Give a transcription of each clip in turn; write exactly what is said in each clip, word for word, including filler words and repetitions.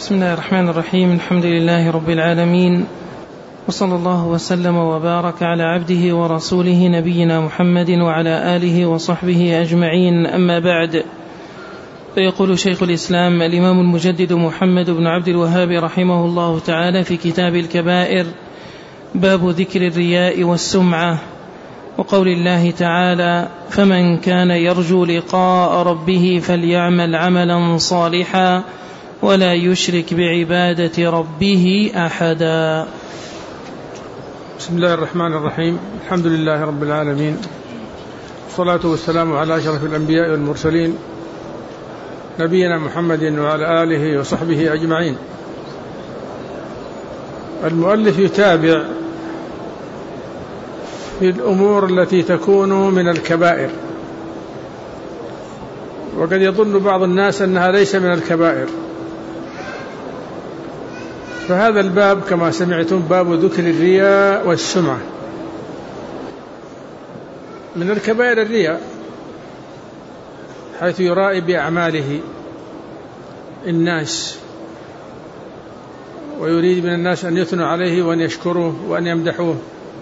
بسم الله الرحمن الرحيم. الحمد لله رب العالمين، وصلى الله وسلم وبارك على عبده ورسوله نبينا محمد وعلى آله وصحبه أجمعين. أما بعد، فيقول شيخ الإسلام الإمام المجدد محمد بن عبد الوهاب رحمه الله تعالى في كتاب الكبائر: باب ذكر الرياء والسمعة، وقول الله تعالى: فمن كان يرجو لقاء ربه فليعمل عملا صالحا ولا يشرك بعبادة ربه أحدا. بسم الله الرحمن الرحيم. الحمد لله رب العالمين، والصلاة والسلام على أشرف الأنبياء والمرسلين نبينا محمد وعلى آله وصحبه أجمعين. المؤلف يتابع في الأمور التي تكون من الكبائر، وقد يظن بعض الناس أنها ليس من الكبائر. فهذا الباب كما سمعتم باب ذكر الرياء والسمعة. من الكبائر الرياء، حيث يرائي بأعماله الناس ويريد من الناس أن يثنوا عليه وأن يشكروه وأن يمدحوه.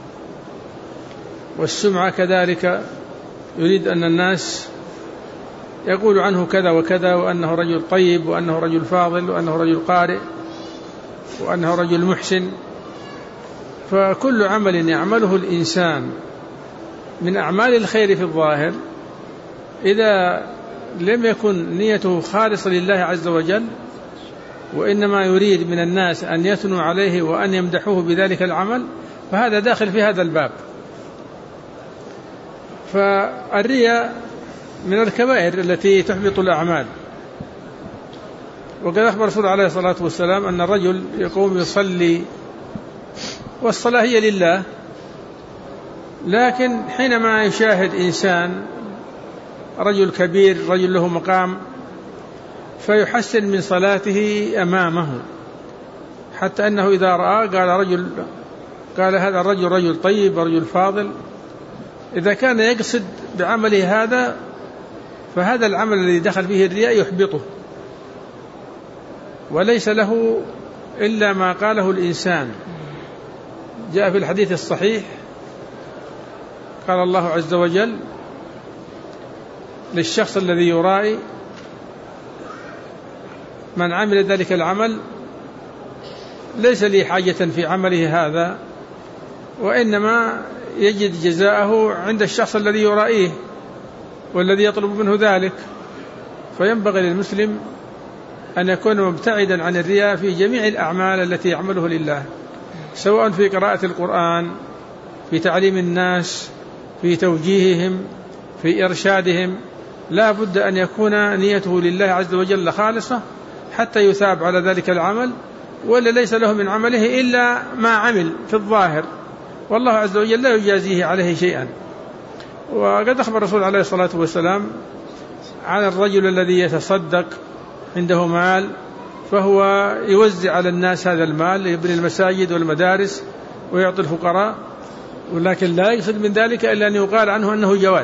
والسمعة كذلك، يريد أن الناس يقول عنه كذا وكذا، وأنه رجل طيب، وأنه رجل فاضل، وأنه رجل قارئ، وأنه رجل محسن. فكل عمل يعمله الإنسان من أعمال الخير في الظاهر، إذا لم يكن نيته خالصة لله عز وجل، وإنما يريد من الناس أن يثنوا عليه وأن يمدحوه بذلك العمل، فهذا داخل في هذا الباب. فالرياء من الكبائر التي تحبط الأعمال. وقد أخبر رسول عليه الصلاة والسلام أن الرجل يقوم يصلي والصلاة هي لله، لكن حينما يشاهد إنسان رجل كبير، رجل له مقام، فيحسن من صلاته أمامه، حتى أنه إذا رأى قال رجل قال هذا الرجل رجل طيب، رجل فاضل. إذا كان يقصد بعمله هذا، فهذا العمل الذي دخل فيه الرياء يحبطه، وليس له إلا ما قاله الإنسان. جاء في الحديث الصحيح قال الله عز وجل للشخص الذي يرائي: من عمل ذلك العمل ليس لي حاجة في عمله هذا، وإنما يجد جزاءه عند الشخص الذي يرائيه والذي يطلب منه ذلك. فينبغي للمسلم أن يكون مبتعدا عن الرياء في جميع الأعمال التي يعمله لله، سواء في قراءة القرآن، في تعليم الناس، في توجيههم، في إرشادهم. لا بد أن يكون نيته لله عز وجل خالصة حتى يثاب على ذلك العمل، ولا ليس له من عمله إلا ما عمل في الظاهر، والله عز وجل لا يجازيه عليه شيئا. وقد أخبر الرسول عليه الصلاة والسلام عن الرجل الذي يتصدق عنده مال، فهو يوزع على الناس هذا المال ليبني المساجد والمدارس ويعطي الفقراء، ولكن لا يقصد من ذلك إلا أن يقال عنه أنه جواد.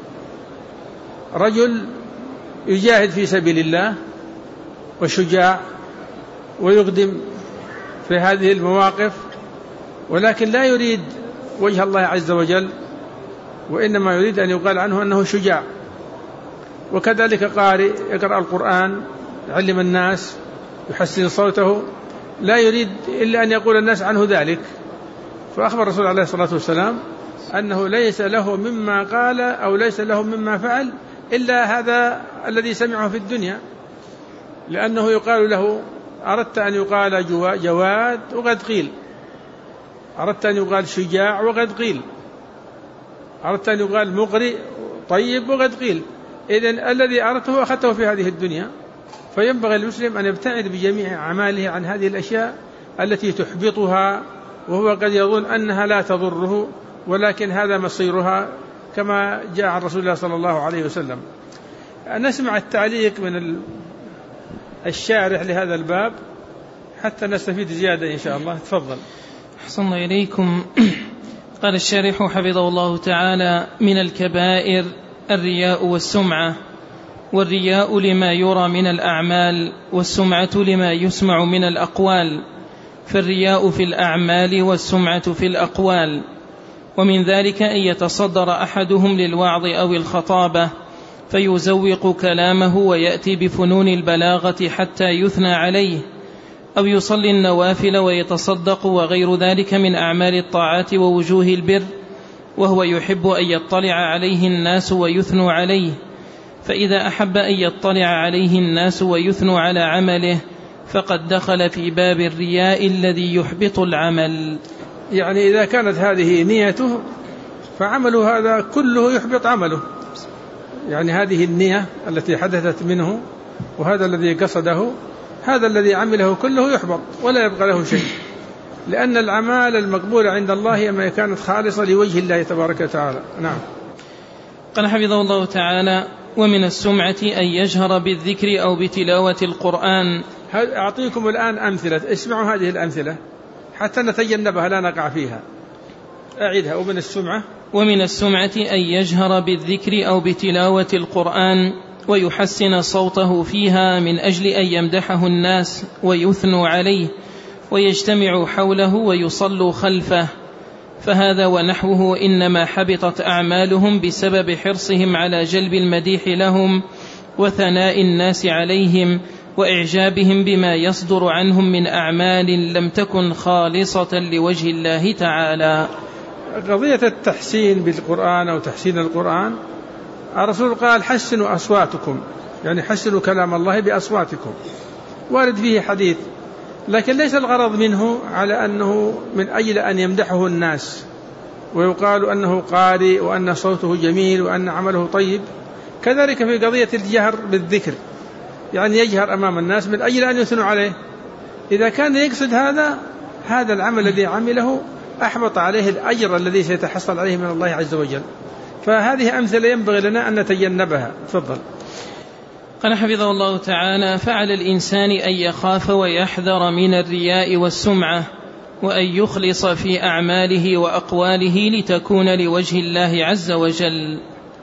رجل يجاهد في سبيل الله وشجاع ويقدم في هذه المواقف، ولكن لا يريد وجه الله عز وجل، وإنما يريد أن يقال عنه أنه شجاع. وكذلك قارئ يقرأ القرآن، يعلم الناس، يحسن صوته، لا يريد إلا أن يقول الناس عنه ذلك. فأخبر الرسول عليه الصلاة والسلام أنه ليس له مما قال أو ليس له مما فعل إلا هذا الذي سمعه في الدنيا، لأنه يقال له: أردت أن يقال جواد وقد قيل، أردت أن يقال شجاع وقد قيل، أردت أن يقال مقرئ طيب وقد قيل. إذن الذي أردته أخذته في هذه الدنيا. فينبغي المسلم أن يبتعد بجميع أعماله عن هذه الأشياء التي تحبطها، وهو قد يظن أنها لا تضره، ولكن هذا مصيرها كما جاء عن رسول الله صلى الله عليه وسلم. نسمع التعليق من الشارح لهذا الباب حتى نستفيد زيادة إن شاء الله. تفضل. أحسن إليكم. قال الشارح حفظه الله تعالى: من الكبائر الرياء والسمعة، والرياء لما يرى من الأعمال، والسمعة لما يسمع من الأقوال، فالرياء في الأعمال والسمعة في الأقوال. ومن ذلك أن يتصدر أحدهم للوعظ أو الخطابة فيزوق كلامه ويأتي بفنون البلاغة حتى يثنى عليه، أو يصلي النوافل ويتصدق وغير ذلك من أعمال الطاعات ووجوه البر، وهو يحب أن يطلع عليه الناس ويثنوا عليه، فإذا أحب أن يطلع عليه الناس ويثنوا على عمله فقد دخل في باب الرياء الذي يحبط العمل. يعني إذا كانت هذه نيته فعمله هذا كله يحبط عمله، يعني هذه النية التي حدثت منه وهذا الذي قصده، هذا الذي عمله كله يحبط ولا يبقى له شيء، لأن الأعمال المقبولة عند الله ما كانت خالصة لوجه الله تبارك وتعالى. نعم. قال حفظه الله تعالى: ومن السمعة أن يجهر بالذكر أو بتلاوة القرآن. أعطيكم الآن أمثلة، اسمعوا هذه الأمثلة حتى نتجنبها لا نقع فيها. أعيدها. ومن السمعة ومن السمعة أن يجهر بالذكر أو بتلاوة القرآن ويحسن صوته فيها من أجل أن يمدحه الناس ويثنوا عليه ويجتمعوا حوله ويصلوا خلفه، فهذا ونحوه إنما حبطت أعمالهم بسبب حرصهم على جلب المديح لهم وثناء الناس عليهم وإعجابهم بما يصدر عنهم من أعمال لم تكن خالصة لوجه الله تعالى. قضية التحسين بالقرآن أو تحسين القرآن، الرسول قال: حسنوا أصواتكم، يعني حسنوا كلام الله بأصواتكم، وارد فيه حديث، لكن ليس الغرض منه على أنه من أجل أن يمدحه الناس ويقال أنه قارئ وأن صوته جميل وأن عمله طيب. كذلك في قضية الجهر بالذكر، يعني يجهر أمام الناس من أجل أن يثنوا عليه. إذا كان يقصد هذا، هذا العمل الذي عمله أحبط عليه الأجر الذي سيتحصل عليه من الله عز وجل. فهذه أمثلة ينبغي لنا أن نتجنبها. تفضل. قال حفظه الله تعالى: فعلى الإنسان أن يخاف ويحذر من الرياء والسمعة، وأن يخلص في أعماله وأقواله لتكون لوجه الله عز وجل.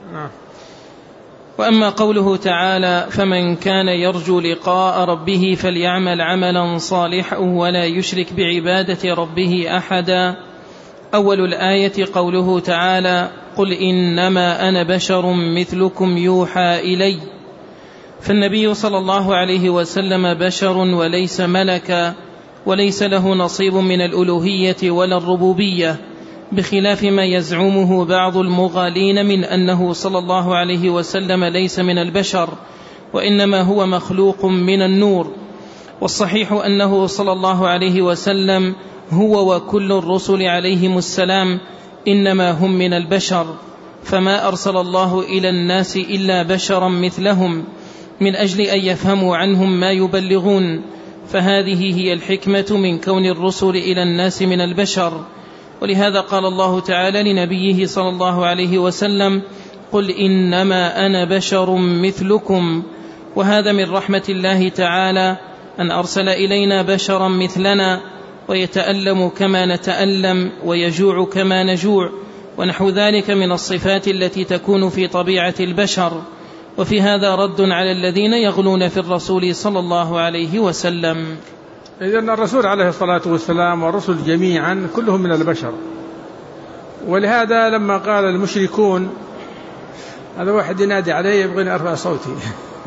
وأما قوله تعالى: فمن كان يرجو لقاء ربه فليعمل عملا صالحا ولا يشرك بعبادة ربه أحدا، أول الآية قوله تعالى: قل إنما أنا بشر مثلكم يوحى إلي، فالنبي صلى الله عليه وسلم بشر وليس ملكا، وليس له نصيب من الألوهية ولا الربوبية، بخلاف ما يزعمه بعض المغالين من أنه صلى الله عليه وسلم ليس من البشر وإنما هو مخلوق من النور. والصحيح أنه صلى الله عليه وسلم هو وكل الرسل عليهم السلام إنما هم من البشر، فما أرسل الله إلى الناس إلا بشرا مثلهم من أجل أن يفهموا عنهم ما يبلغون، فهذه هي الحكمة من كون الرسل إلى الناس من البشر. ولهذا قال الله تعالى لنبيه صلى الله عليه وسلم: قل إنما أنا بشر مثلكم. وهذا من رحمة الله تعالى أن أرسل إلينا بشرا مثلنا، ويتألم كما نتألم ويجوع كما نجوع، ونحو ذلك من الصفات التي تكون في طبيعة البشر. وفي هذا رد على الذين يغلون في الرسول صلى الله عليه وسلم. إذن الرسول عليه الصلاة والسلام والرسل جميعا كلهم من البشر، ولهذا لما قال المشركون، هذا واحد ينادي عليه يبغيني أرفع صوتي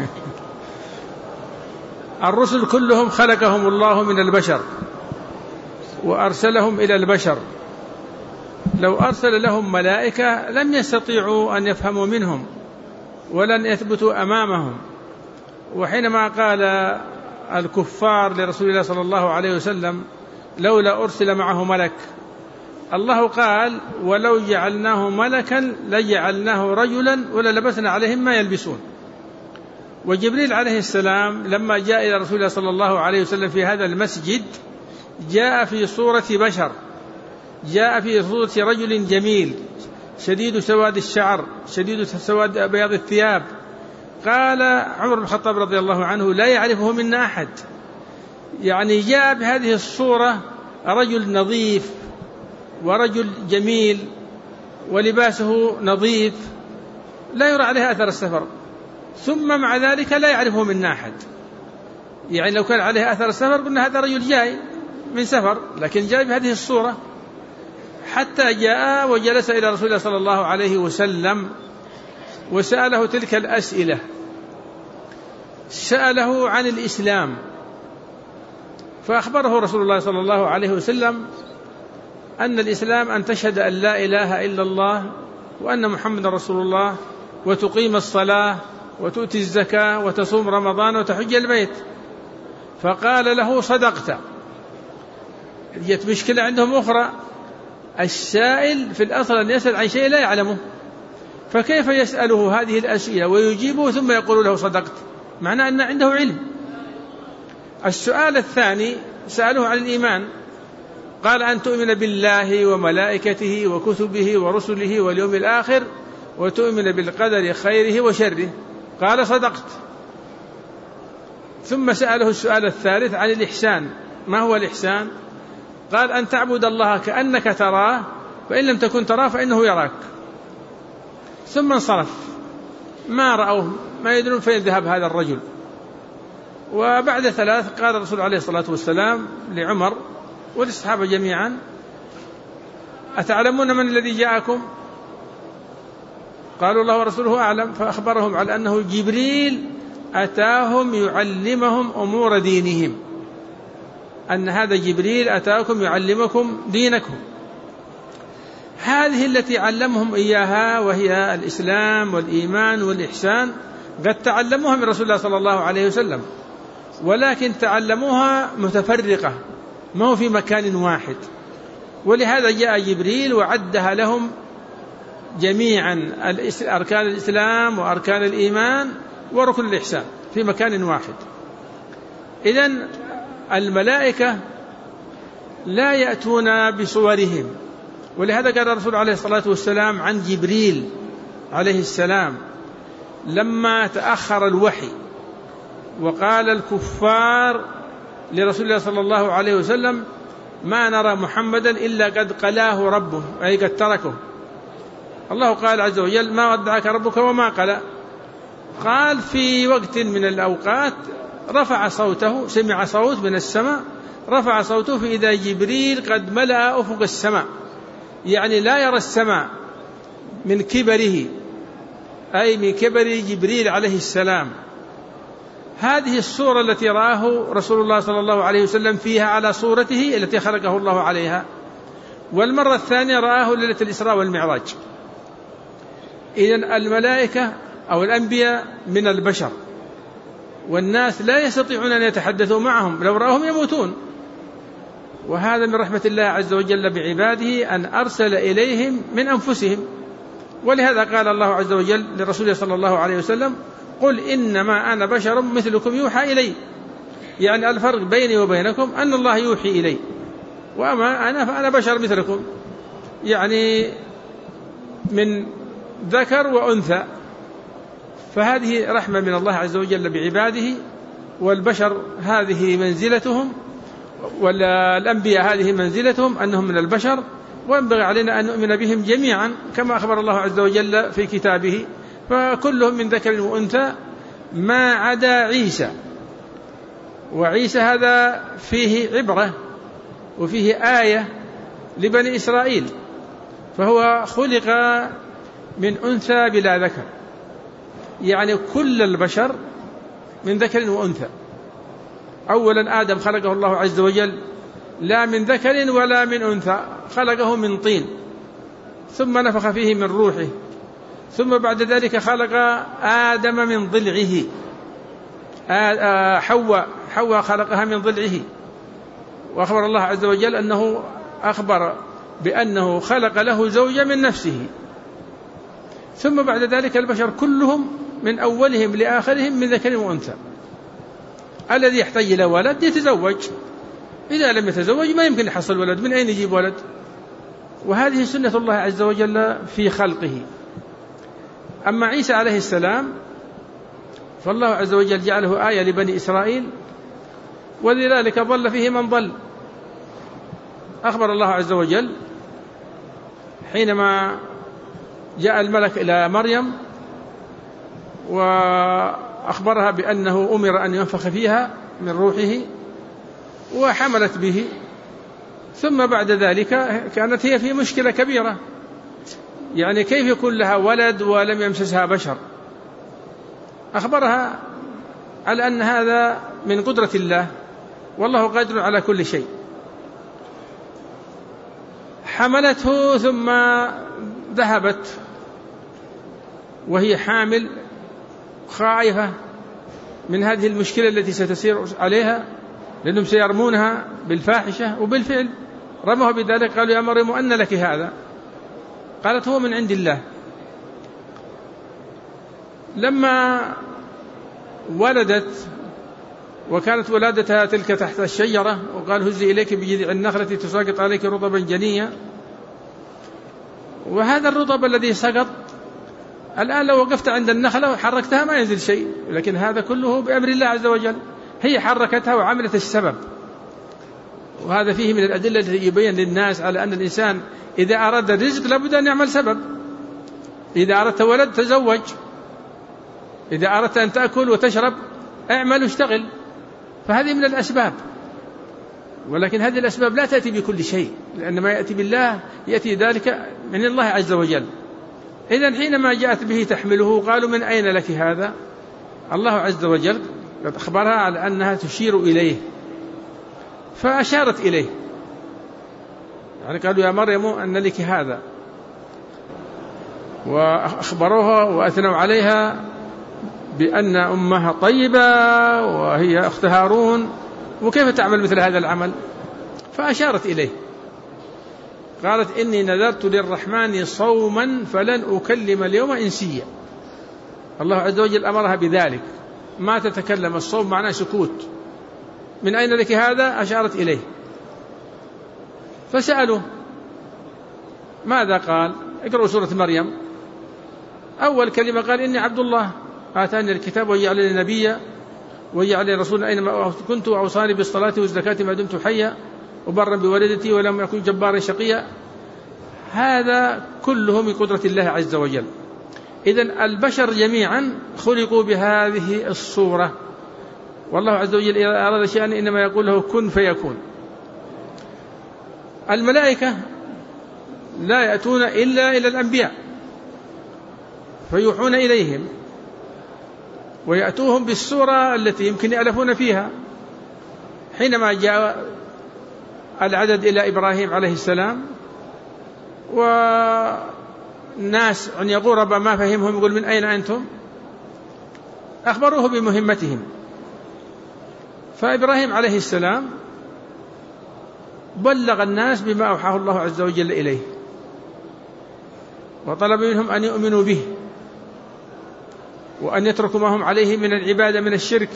الرسل كلهم خلقهم الله من البشر وأرسلهم إلى البشر، لو أرسل لهم ملائكة لم يستطيعوا أن يفهموا منهم ولن يثبتوا أمامهم. وحينما قال الكفار لرسول الله صلى الله عليه وسلم: لولا أرسل معه ملك، الله قال: ولو جعلناه ملكا لجعلناه رجلا وللبسنا عليهم ما يلبسون. وجبريل عليه السلام لما جاء إلى رسول الله صلى الله عليه وسلم في هذا المسجد جاء في صورة بشر، جاء في صورة رجل جميل شديد سواد الشعر شديد سواد بياض الثياب. قال عمر بن الخطاب رضي الله عنه: لا يعرفه منا أحد. يعني جاء بهذه الصورة رجل نظيف ورجل جميل ولباسه نظيف لا يرى عليه أثر السفر، ثم مع ذلك لا يعرفه منا أحد. يعني لو كان عليه أثر السفر قلنا هذا رجل جاي من سفر، لكن جاء بهذه الصورة. حتى جاء وجلس إلى رسول الله صلى الله عليه وسلم وسأله تلك الأسئلة. سأله عن الإسلام، فأخبره رسول الله صلى الله عليه وسلم أن الإسلام أن تشهد أن لا إله إلا الله وأن محمد رسول الله، وتقيم الصلاة وتؤتي الزكاة وتصوم رمضان وتحج البيت. فقال له صدقت. جت مشكلة عندهم أخرى، السائل في الأصل أن يسأل عن شيء لا يعلمه، فكيف يسأله هذه الأسئلة ويجيبه ثم يقول له صدقت؟ معناه أن عنده علم. السؤال الثاني سأله عن الإيمان، قال أن تؤمن بالله وملائكته وكتبه ورسله واليوم الآخر وتؤمن بالقدر خيره وشره. قال صدقت. ثم سأله السؤال الثالث عن الإحسان، ما هو الإحسان؟ قال أن تعبد الله كأنك تراه فإن لم تكن تراه فإنه يراك. ثم انصرف، ما رأوه، ما يدرون فين ذهب هذا الرجل. وبعد ثلاث قال الرسول عليه الصلاة والسلام لعمر وللصحابة جميعا: أتعلمون من الذي جاءكم؟ قالوا الله ورسوله أعلم. فأخبرهم على أنه جبريل أتاهم يعلمهم أمور دينهم، أن هذا جبريل أتاكم يعلمكم دينكم. هذه التي علمهم إياها وهي الإسلام والإيمان والإحسان قد تعلموها من رسول الله صلى الله عليه وسلم، ولكن تعلموها متفرقة، ما هو في مكان واحد. ولهذا جاء جبريل وعدها لهم جميعا، أركان الإسلام وأركان الإيمان وركن الإحسان في مكان واحد. إذن الملائكة لا يأتون بصورهم، ولهذا قال الرسول عليه الصلاة والسلام عن جبريل عليه السلام لما تأخر الوحي وقال الكفار لرسول الله صلى الله عليه وسلم: ما نرى محمدا إلا قد قلاه ربه، أي قد تركه. الله قال عز وجل: ما ودعك ربك وما قلى. قال في وقت من الأوقات رفع صوته، سمع صوت من السماء، رفع صوته فإذا جبريل قد ملأ أفق السماء، يعني لا يرى السماء من كبره، أي من كبر جبريل عليه السلام. هذه الصورة التي رآه رسول الله صلى الله عليه وسلم فيها على صورته التي خلقه الله عليها. والمرة الثانية رآه ليلة الإسراء والمعراج. إذن الملائكة أو الأنبياء من البشر، والناس لا يستطيعون أن يتحدثوا معهم، لو رأوهم يموتون. وهذا من رحمة الله عز وجل بعباده أن أرسل إليهم من أنفسهم. ولهذا قال الله عز وجل لرسوله صلى الله عليه وسلم: قل إنما أنا بشر مثلكم يوحى إلي. يعني الفرق بيني وبينكم أن الله يوحي إلي، وأما أنا فأنا بشر مثلكم، يعني من ذكر وأنثى. فهذه رحمة من الله عز وجل بعباده، والبشر هذه منزلتهم، والأنبياء هذه منزلتهم أنهم من البشر، وينبغي علينا أن نؤمن بهم جميعا كما أخبر الله عز وجل في كتابه: فكلهم من ذكر وأنثى ما عدا عيسى. وعيسى هذا فيه عبرة وفيه آية لبني إسرائيل، فهو خلق من أنثى بلا ذكر، يعني كل البشر من ذكر وأنثى. أولا آدم خلقه الله عز وجل لا من ذكر ولا من أنثى، خلقه من طين، ثم نفخ فيه من روحه، ثم بعد ذلك خلق آدم من ضلعه. حواء حواء خلقها من ضلعه، وأخبر الله عز وجل أنه أخبر بأنه خلق له زوجة من نفسه. ثم بعد ذلك البشر كلهم من أولهم لآخرهم من ذكر وأنثى. الذي يحتاج إلى ولد يتزوج، إذا لم يتزوج ما يمكن يحصل ولد، من أين يجيب ولد؟ وهذه سنة الله عز وجل في خلقه. أما عيسى عليه السلام فالله عز وجل جعله آية لبني إسرائيل، ولذلك ضل فيه من ضل. أخبر الله عز وجل حينما جاء الملك إلى مريم وأخبرها بأنه أمر أن ينفخ فيها من روحه وحملت به. ثم بعد ذلك كانت هي في مشكلة كبيرة، يعني كيف يكون لها ولد ولم يمسسها بشر؟ أخبرها على أن هذا من قدرة الله والله قادر على كل شيء. حملته ثم ذهبت وهي حامل خائفة من هذه المشكلة التي ستسير عليها، لأنهم سيرمونها بالفاحشة، وبالفعل رموها بذلك. قالوا يا مريم أن لك هذا؟ قالت هو من عند الله. لما ولدت وكانت ولادتها تلك تحت الشجرة، وقال هزي إليك بجذع النخلة تساقط عليك رطبا جنيا، وهذا الرطب الذي سقط الآن لو وقفت عند النخلة وحركتها ما ينزل شيء، لكن هذا كله بأمر الله عز وجل، هي حركتها وعملت السبب. وهذا فيه من الأدلة التي يبين للناس على أن الإنسان إذا أراد الرزق لابد أن يعمل سبب. إذا أردت ولد تزوج، إذا أردت أن تأكل وتشرب اعمل واشتغل، فهذه من الأسباب. ولكن هذه الأسباب لا تأتي بكل شيء، لأن ما يأتي بالله يأتي ذلك من الله عز وجل. إذن حينما جاءت به تحمله قالوا من أين لك هذا؟ الله عز وجل قد أخبرها على أنها تشير إليه، فأشارت إليه، يعني قالوا يا مريم أن لك هذا، وأخبروها وأثنوا عليها بأن أمها طيبة وهي أخت هارون، وكيف تعمل مثل هذا العمل؟ فأشارت إليه، قالت إني نذرت للرحمن صوما فلن أكلم اليوم إنسيا. الله عز وجل أمرها بذلك، ما تتكلم، الصوم معناه سكوت. من أين لك هذا؟ أشارت إليه. فسألوا ماذا قال؟ اقرأوا سورة مريم. أول كلمة قال إني عبد الله آتاني الكتاب وجعلني نبيا وجعلني رسولا أينما كنت وأوصاني بالصلاة والزكاة ما دمت حيا وبرا بوالدتي ولم يكن جبارا شقيا. هذا كله من قدرة الله عز وجل. إذن البشر جميعا خلقوا بهذه الصورة، والله عز وجل إذا أراد شيئا إنما يقول له كن فيكون. الملائكة لا يأتون إلا إلى الأنبياء فيوحون إليهم ويأتوهم بالصورة التي يمكن يألفون فيها. حينما جاء العدد إلى إبراهيم عليه السلام والناس عن يغورب ما فهمهم، يقول من أين أنتم؟ أخبروه بمهمتهم. فإبراهيم عليه السلام بلغ الناس بما أوحاه الله عز وجل إليه، وطلب منهم أن يؤمنوا به وأن يتركوا ما هم عليه من العبادة من الشرك.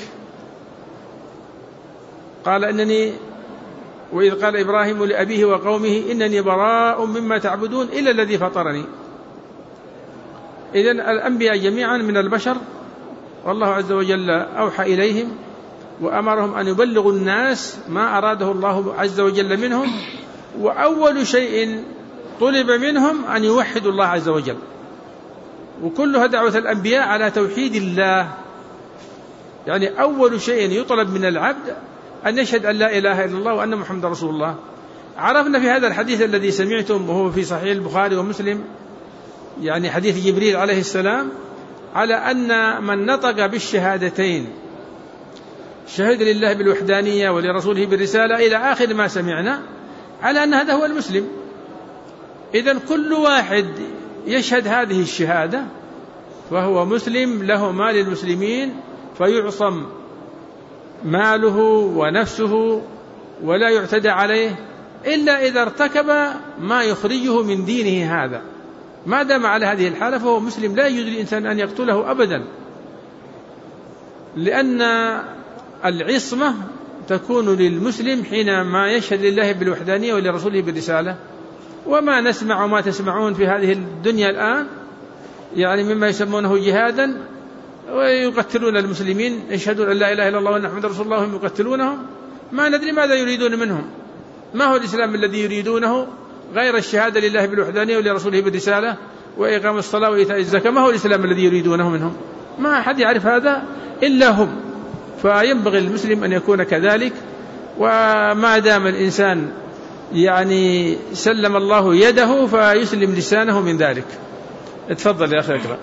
قال إنني وإذ قال إبراهيم لأبيه وقومه إنني براء مما تعبدون إلا الذي فطرني. إذن الأنبياء جميعا من البشر، والله عز وجل أوحى إليهم وأمرهم أن يبلغوا الناس ما أراده الله عز وجل منهم، وأول شيء طلب منهم أن يوحدوا الله عز وجل، وكلها دعوة الأنبياء على توحيد الله. يعني أول شيء يطلب من العبد أن يشهد أن لا إله إلا الله وأن محمد رسول الله. عرفنا في هذا الحديث الذي سمعتم وهو في صحيح البخاري ومسلم، يعني حديث جبريل عليه السلام، على أن من نطق بالشهادتين شهد لله بالوحدانية ولرسوله بالرسالة إلى آخر ما سمعنا، على أن هذا هو المسلم. إذن كل واحد يشهد هذه الشهادة فهو مسلم، له مال المسلمين، فيعصم ماله ونفسه ولا يعتدى عليه إلا إذا ارتكب ما يخرجه من دينه. هذا ما دام على هذه الحالة فهو مسلم، لا يجوز للإنسان أن يقتله أبدا، لأن العصمة تكون للمسلم حينما يشهد لله بالوحدانية ولرسوله بالرسالة. وما نسمع وما تسمعون في هذه الدنيا الآن يعني مما يسمونه جهادا، ويقتلون المسلمين، يشهدون أن لا إله إلا الله وأن محمد رسول الله وهم يقتلونهم، ما ندري ماذا يريدون منهم. ما هو الإسلام الذي يريدونه غير الشهادة لله بالوحدانية ولرسوله بالرسالة وإقام الصلاة وإيتاء الزكاة؟ ما هو الإسلام الذي يريدونه منهم؟ ما أحد يعرف هذا إلا هم، فينبغي المسلم أن يكون كذلك. وما دام الإنسان يعني سلم الله يده فيسلم لسانه من ذلك. اتفضل يا أخي اقرأ.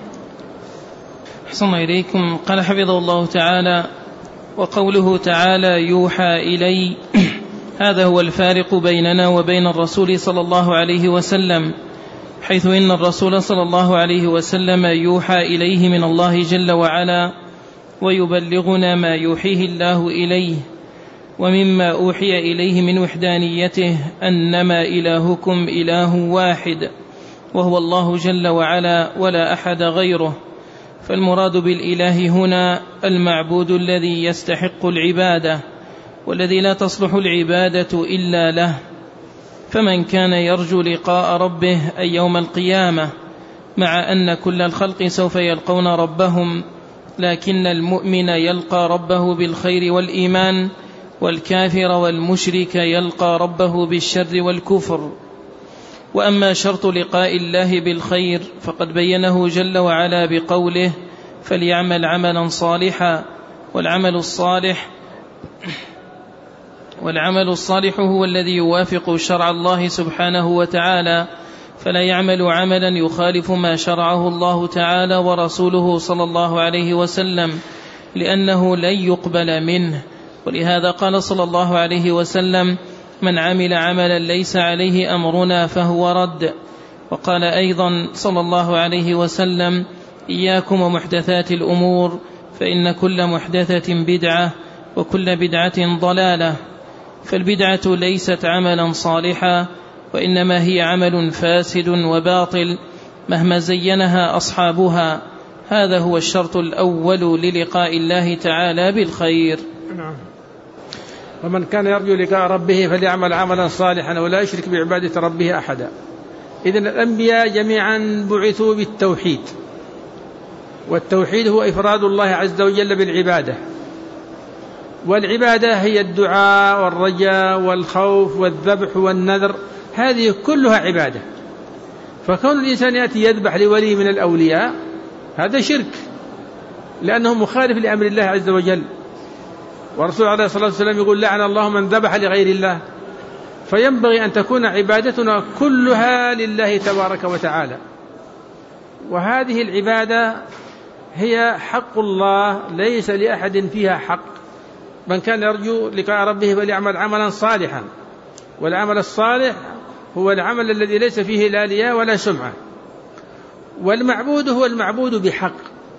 أحسن إليكم. قال حفظه الله تعالى: وقوله تعالى يوحى إلي، هذا هو الفارق بيننا وبين الرسول صلى الله عليه وسلم، حيث إن الرسول صلى الله عليه وسلم يوحى إليه من الله جل وعلا ويبلغنا ما يوحيه الله إليه. ومما أوحي إليه من وحدانيته أنما إلهكم إله واحد وهو الله جل وعلا ولا أحد غيره. فالمراد بالإله هنا المعبود الذي يستحق العبادة والذي لا تصلح العبادة إلا له. فمن كان يرجو لقاء ربه أي يوم القيامة، مع أن كل الخلق سوف يلقون ربهم، لكن المؤمن يلقى ربه بالخير والإيمان، والكافر والمشرك يلقى ربه بالشر والكفر. وأما شرط لقاء الله بالخير فقد بينه جل وعلا بقوله: فليعمل عملا صالحا. والعمل الصالح والعمل الصالح هو الذي يوافق شرع الله سبحانه وتعالى، فلا يعمل عملا يخالف ما شرعه الله تعالى ورسوله صلى الله عليه وسلم، لأنه لن يقبل منه. ولهذا قال صلى الله عليه وسلم: من عمل عملا ليس عليه أمرنا فهو رد. وقال أيضا صلى الله عليه وسلم: إياكم ومحدثات الأمور، فإن كل محدثة بدعة وكل بدعة ضلالة. فالبدعة ليست عملا صالحا، وإنما هي عمل فاسد وباطل مهما زينها أصحابها. هذا هو الشرط الأول للقاء الله تعالى بالخير. نعم. ومن كان يرجو لقاء ربه فليعمل عملا صالحا ولا يشرك بعبادة ربه أحدا. إذن الأنبياء جميعا بعثوا بالتوحيد، والتوحيد هو إفراد الله عز وجل بالعبادة، والعبادة هي الدعاء والرجاء والخوف والذبح والنذر، هذه كلها عبادة. فكون الإنسان يأتي يذبح لولي من الأولياء هذا شرك، لأنه مخالف لأمر الله عز وجل. ورسول عليه الصلاة والسلام يقول: لعن الله من ذبح لغير الله. فينبغي أن تكون عبادتنا كلها لله تبارك وتعالى، وهذه العبادة هي حق الله ليس لأحد فيها حق. من كان يرجو لقاء ربه فليعمل عملا صالحا، والعمل الصالح هو العمل الذي ليس فيه لا رياء ولا سمعة. والمعبود هو المعبود بحق.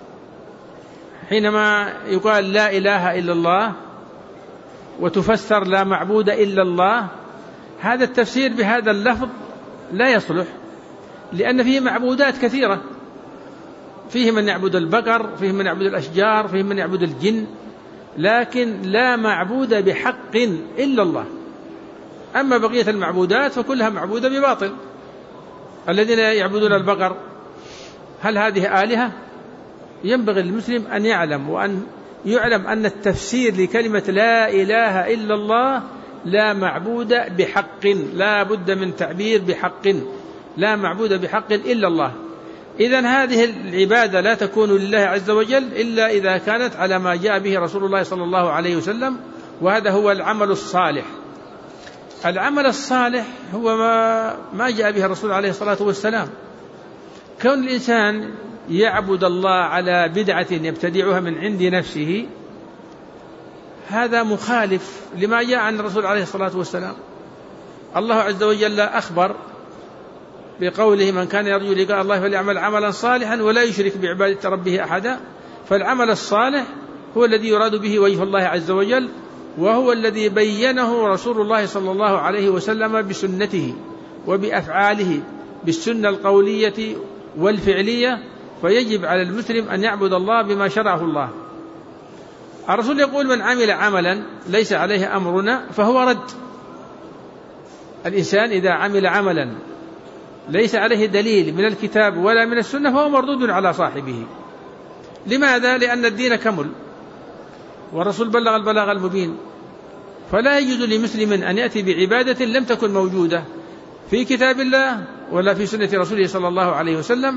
حينما يقال لا إله إلا الله وتفسر لا معبود إلا الله، هذا التفسير بهذا اللفظ لا يصلح، لأن فيه معبودات كثيرة، فيه من يعبد البقر، فيه من يعبد الأشجار، فيه من يعبد الجن، لكن لا معبود بحق إلا الله. أما بقية المعبودات فكلها معبودة بباطل. الذين يعبدون البقر هل هذه آلهة؟ ينبغي المسلم أن يعلم وأن يعلم أن التفسير لكلمة لا إله إلا الله لا معبود بحق، لا بد من تعبير بحق، لا معبود بحق إلا الله. إذن هذه العبادة لا تكون لله عز وجل إلا إذا كانت على ما جاء به رسول الله صلى الله عليه وسلم، وهذا هو العمل الصالح. العمل الصالح هو ما, ما جاء به الرسول عليه الصلاة والسلام. كون الإنسان يعبد الله على بدعة يبتدعها من عند نفسه هذا مخالف لما جاء عن الرسول عليه الصلاة والسلام. الله عز وجل أخبر بقوله: من كان يرجو لقاء الله فليعمل عملا صالحا ولا يشرك بعبادة ربه أحدا. فالعمل الصالح هو الذي يراد به وجه الله عز وجل، وهو الذي بينه رسول الله صلى الله عليه وسلم بسنته وبأفعاله، بالسنة القولية والفعلية. فيجب على المسلم أن يعبد الله بما شرعه الله. الرسول يقول: من عمل عملا ليس عليه أمرنا فهو رد. الإنسان إذا عمل عملا ليس عليه دليل من الكتاب ولا من السنة فهو مردود على صاحبه. لماذا؟ لأن الدين كمل والرسول بلغ البلاغ المبين. فلا يجوز لمسلم أن يأتي بعبادة لم تكن موجودة في كتاب الله ولا في سنة رسوله صلى الله عليه وسلم،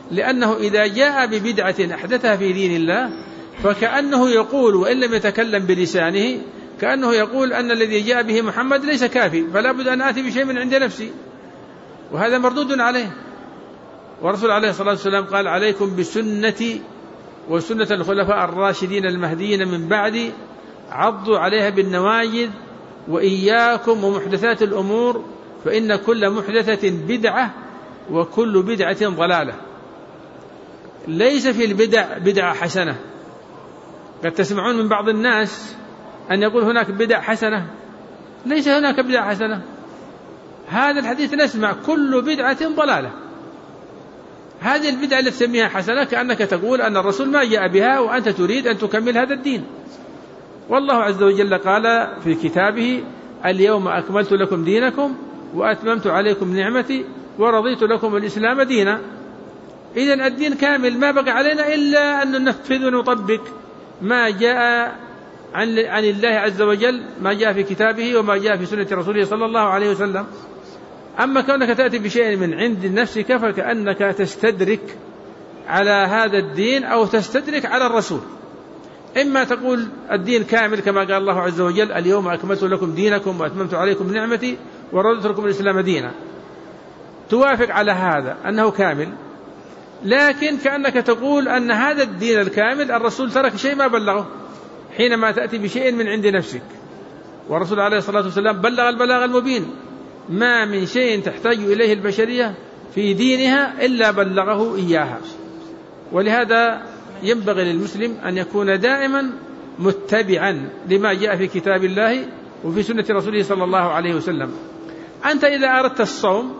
لأنه إذا جاء ببدعة أحدثها في دين الله فكأنه يقول وإن لم يتكلم بلسانه كأنه يقول أن الذي جاء به محمد ليس كافي، فلا بد أن آتي بشيء من عند نفسي، وهذا مردود عليه. ورسول عليه الصلاة والسلام قال: عليكم بسنتي وسنة الخلفاء الراشدين المهديين من بعدي، عضوا عليها بالنواجذ، وإياكم ومحدثات الأمور، فإن كل محدثة بدعة وكل بدعة ضلالة. ليس في البدع بدعة حسنة. قد تسمعون من بعض الناس أن يقول هناك بدع حسنة، ليس هناك بدع حسنة. هذا الحديث نسمع كل بدعة ضلالة. هذه البدعة التي تسميها حسنة كأنك تقول أن الرسول ما جاء بها وأنت تريد أن تكمل هذا الدين. والله عز وجل قال في كتابه: اليوم أكملت لكم دينكم وأتممت عليكم نعمتي ورضيت لكم الإسلام دينا. إذن الدين كامل، ما بقى علينا إلا أن ننفذ ونطبق ما جاء عن عن الله عز وجل، ما جاء في كتابه وما جاء في سنة رسوله صلى الله عليه وسلم. أما كونك تأتي بشيء من عند نفسك فكأنك تستدرك على هذا الدين أو تستدرك على الرسول. إما تقول الدين كامل كما قال الله عز وجل: اليوم أكملت لكم دينكم وأتممت عليكم نعمتي ورضيت لكم الإسلام دينا، توافق على هذا أنه كامل، لكن كأنك تقول أن هذا الدين الكامل الرسول ترك شيء ما بلغه حينما تأتي بشيء من عند نفسك. والرسول عليه الصلاة والسلام بلغ البلاغ المبين، ما من شيء تحتاج إليه البشرية في دينها إلا بلغه إياها. ولهذا ينبغي للمسلم أن يكون دائما متبعا لما جاء في كتاب الله وفي سنة رسوله صلى الله عليه وسلم. أنت إذا أردت الصوم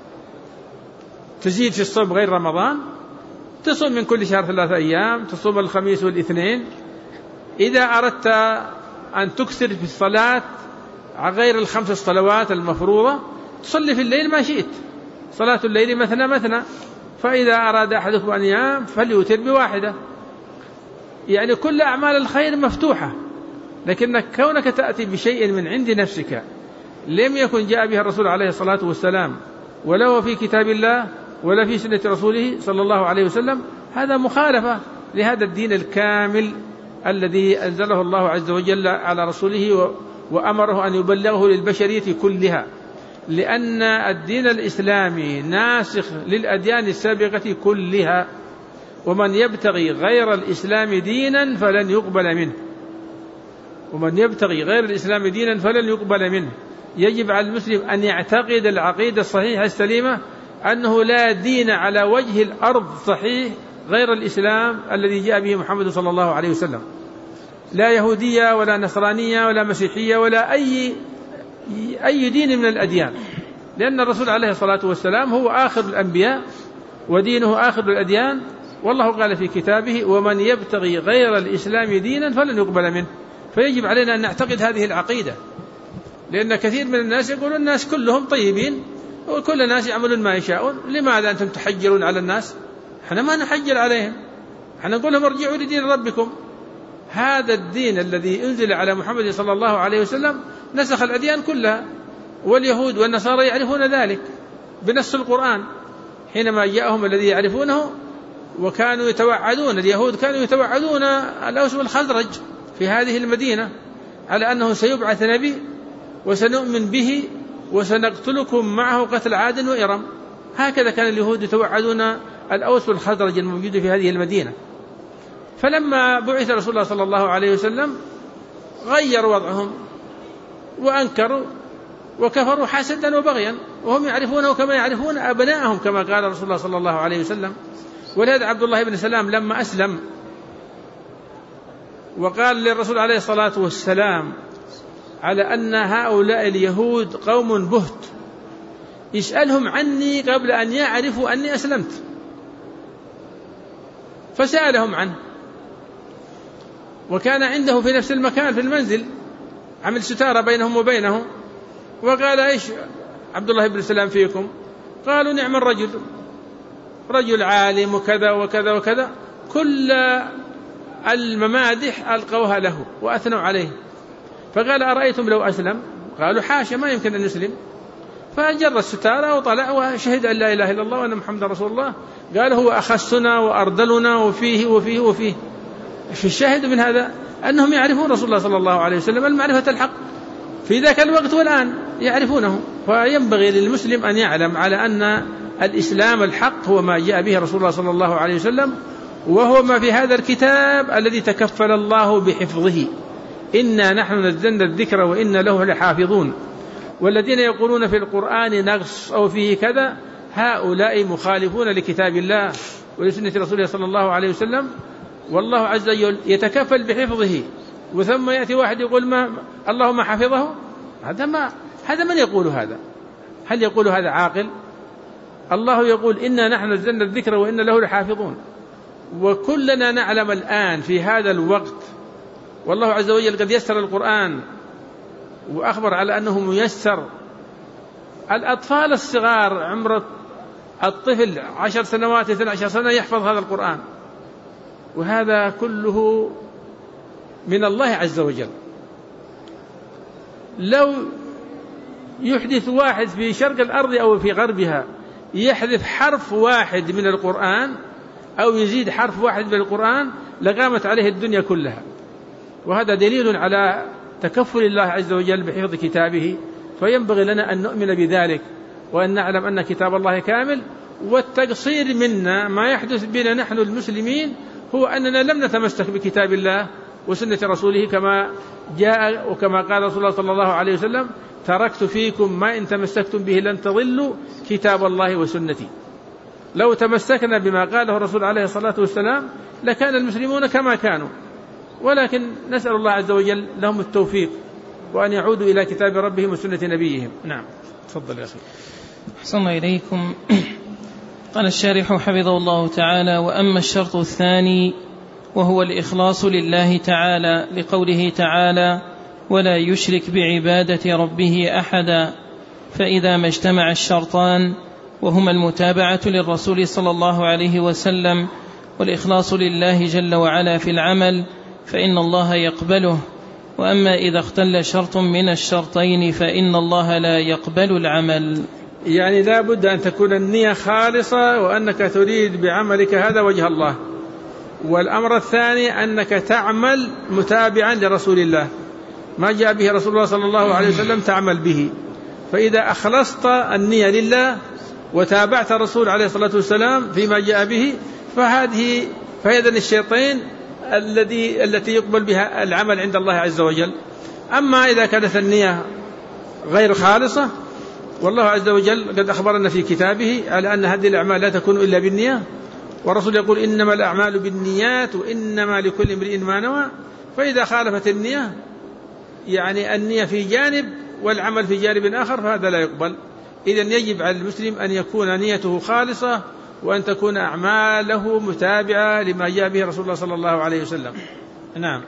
تزيد في الصوم غير رمضان، تصوم من كل شهر ثلاثة أيام، تصوم الخميس والاثنين. إذا أردت أن تكثر في الصلاة غير الخمس الصلوات المفروضة تصلي في الليل ما شئت، صلاة الليل مثنى مثنى، فإذا أراد أحدكم أن ينام فليوتر بواحدة. يعني كل أعمال الخير مفتوحة، لكنك كونك تأتي بشيء من عند نفسك لم يكن جاء به الرسول عليه الصلاة والسلام ولا هو في كتاب الله ولا في سنة رسوله صلى الله عليه وسلم، هذا مخالفة لهذا الدين الكامل الذي أنزله الله عز وجل على رسوله وأمره أن يبلغه للبشرية كلها. لأن الدين الإسلامي ناسخ للأديان السابقة كلها، ومن يبتغي غير الإسلام دينا فلن يقبل منه ومن يبتغي غير الإسلام دينا فلن يقبل منه. يجب على المسلم أن يعتقد العقيدة الصحيحة السليمة أنه لا دين على وجه الأرض صحيح غير الإسلام الذي جاء به محمد صلى الله عليه وسلم، لا يهودية ولا نصرانية ولا مسيحية ولا أي أي دين من الأديان، لأن الرسول عليه الصلاة والسلام هو آخر الأنبياء ودينه آخر الأديان. والله قال في كتابه: ومن يبتغي غير الإسلام دينا فلن يقبل منه. فيجب علينا أن نعتقد هذه العقيدة، لأن كثير من الناس يقولون الناس كلهم طيبين وكل الناس يعملون ما يشاءون، لماذا أنتم تحجرون على الناس؟ احنا ما نحجر عليهم، احنا نقول لهم ارجعوا لدين ربكم. هذا الدين الذي أنزل على محمد صلى الله عليه وسلم نسخ الأديان كلها، واليهود والنصارى يعرفون ذلك بنص القرآن حينما جاءهم الذي يعرفونه. وكانوا يتوعدون، اليهود كانوا يتوعدون الأوس والخزرج في هذه المدينة على أنه سيبعث نبي وسنؤمن به وسنقتلكم معه قتل عاد وإرم. هكذا كان اليهود يتوعدون الأوس والخزرج الموجود في هذه المدينة. فلما بعث رسول الله صلى الله عليه وسلم غيروا وضعهم وأنكروا وكفروا حسدا وبغيا، وهم يعرفونه كما يعرفون أبناءهم كما قال رسول الله صلى الله عليه وسلم. ولهذا عبد الله بن سلام لما أسلم وقال للرسول عليه الصلاة والسلام على أن هؤلاء اليهود قوم بهت، يسألهم عني قبل أن يعرفوا أني أسلمت، فسألهم عنه، وكان عنده في نفس المكان في المنزل عمل ستارة بينهم وبينه، وقال: إيش عبد الله بن سلام فيكم؟ قالوا: نعم الرجل، رجل عالم وكذا وكذا وكذا، كل الممادح ألقوها له وأثنوا عليه. فقال: أرأيتم لو أسلم؟ قالوا: حاشا، ما يمكن أن يسلم. فجر الستارة وطلع وشهد أن لا إله إلا الله وأن محمد رسول الله. قال هو أخسنا وأرذلنا وفيه وفيه وفيه. في الشاهد من هذا أنهم يعرفون رسول الله صلى الله عليه وسلم المعرفة الحق في ذاك الوقت والآن يعرفونه. فينبغي للمسلم أن يعلم على أن الإسلام الحق هو ما جاء به رسول الله صلى الله عليه وسلم، وهو ما في هذا الكتاب الذي تكفل الله بحفظه. إنا نحن نزلنا الذكر وإنا له لحافظون. والذين يقولون في القرآن نغص أو فيه كذا هؤلاء مخالفون لكتاب الله ولسنة رسوله صلى الله عليه وسلم، والله عز وجل يتكفل بحفظه، وثم يأتي واحد يقول ما الله ما حفظه. هذا ما هذا من يقول هذا؟ هل يقول هذا عاقل؟ الله يقول إنا نحن نزلنا الذكر وإنا له لحافظون. وكلنا نعلم الآن في هذا الوقت، والله عز وجل قد يسر القرآن وأخبر على أنه ميسر. الأطفال الصغار عمر الطفل عشر سنوات اثنى عشر سنة يحفظ هذا القرآن، وهذا كله من الله عز وجل. لو يحدث واحد في شرق الأرض أو في غربها يحذف حرف واحد من القرآن أو يزيد حرف واحد من القرآن لقامت عليه الدنيا كلها. وهذا دليل على تكفل الله عز وجل بحفظ كتابه. فينبغي لنا أن نؤمن بذلك وأن نعلم أن كتاب الله كامل. والتقصير منا ما يحدث بنا نحن المسلمين هو أننا لم نتمسك بكتاب الله وسنة رسوله كما جاء وكما قال رسول الله صلى الله عليه وسلم: تركت فيكم ما إن تمسكتم به لن تضلوا كتاب الله وسنتي. لو تمسكنا بما قاله الرسول عليه الصلاة والسلام لكان المسلمون كما كانوا، ولكن نسأل الله عز وجل لهم التوفيق وأن يعودوا إلى كتاب ربهم وسنة نبيهم. نعم، تفضل يا أخي. أحسن إليكم. قال الشارح حفظه الله تعالى: وأما الشرط الثاني وهو الإخلاص لله تعالى، لقوله تعالى: ولا يشرك بعبادة ربه أحدا. فإذا ما اجتمع الشرطان وهما المتابعة للرسول صلى الله عليه وسلم والإخلاص لله جل وعلا في العمل فإن الله يقبله. وأما إذا اختل شرط من الشرطين فإن الله لا يقبل العمل. يعني لا بد أن تكون النية خالصة وأنك تريد بعملك هذا وجه الله. والأمر الثاني أنك تعمل متابعا لرسول الله، ما جاء به رسول الله صلى الله عليه وسلم تعمل به. فإذا أخلصت النية لله وتابعت الرسول عليه الصلاة والسلام فيما جاء به فهذه فإذن الشيطين الذي التي يقبل بها العمل عند الله عز وجل. أما إذا كانت النية غير خالصة، والله عز وجل قد أخبرنا في كتابه على أن هذه الأعمال لا تكون إلا بالنية، والرسول يقول: إنما الأعمال بالنيات وإنما لكل امرئ ما نوى. فإذا خالفت النية، يعني النية في جانب والعمل في جانب آخر، فهذا لا يقبل. إذن يجب على المسلم أن يكون نيته خالصة وأن تكون أعماله متابعة لما جاء به رسول الله صلى الله عليه وسلم. نعم.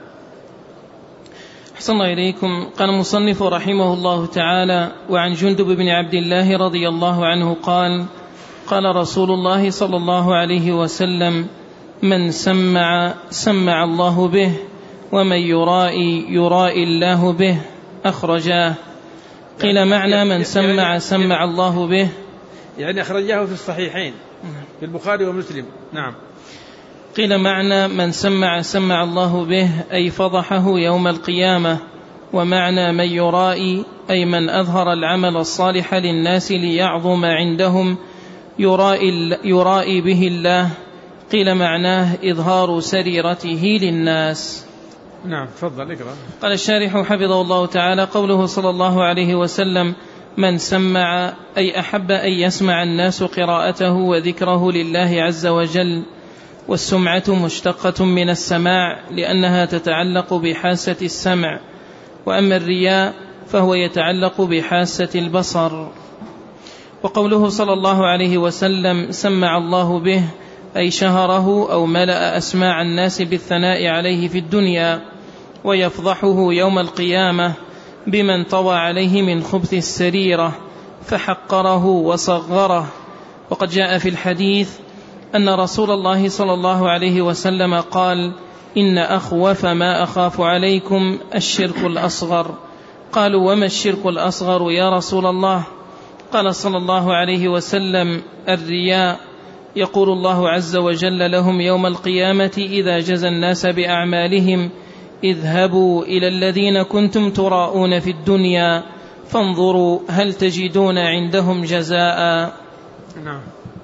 أحسن الله إليكم. قال المصنف رحمه الله تعالى: وعن جندب بن عبد الله رضي الله عنه قال: قال رسول الله صلى الله عليه وسلم: من سمع سمع الله به، ومن يرائي يرائي الله به. أخرجاه. قيل معنى من سمع سمع الله به، يعني أخرجاه في الصحيحين في البخاري ومسلم. نعم. قيل معنى من سمع سمع الله به أي فضحه يوم القيامة. ومعنى من يرائي أي من أظهر العمل الصالح للناس ليعظم عندهم يرائي, يرائي به الله. قيل معناه إظهار سريرته للناس. نعم، تفضل اقرأ. قال الشارح حفظه الله تعالى: قوله صلى الله عليه وسلم: من سمع أي أحب أن يسمع الناس قراءته وذكره لله عز وجل. والسمعة مشتقة من السماع لأنها تتعلق بحاسة السمع، وأما الرياء فهو يتعلق بحاسة البصر. وقوله صلى الله عليه وسلم: سمع الله به أي شهره أو ملأ أسماع الناس بالثناء عليه في الدنيا، ويفضحه يوم القيامة بمن طوى عليه من خبث السريرة فحقره وصغره. وقد جاء في الحديث أن رسول الله صلى الله عليه وسلم قال: إن أخوف ما أخاف عليكم الشرك الأصغر. قالوا: وما الشرك الأصغر يا رسول الله؟ قال صلى الله عليه وسلم: الرياء يقول الله عز وجل لهم يوم القيامة إذا جزى الناس بأعمالهم: اذهبوا إلى الذين كنتم تراءون في الدنيا فانظروا هل تجدون عندهم جزاء. نعم.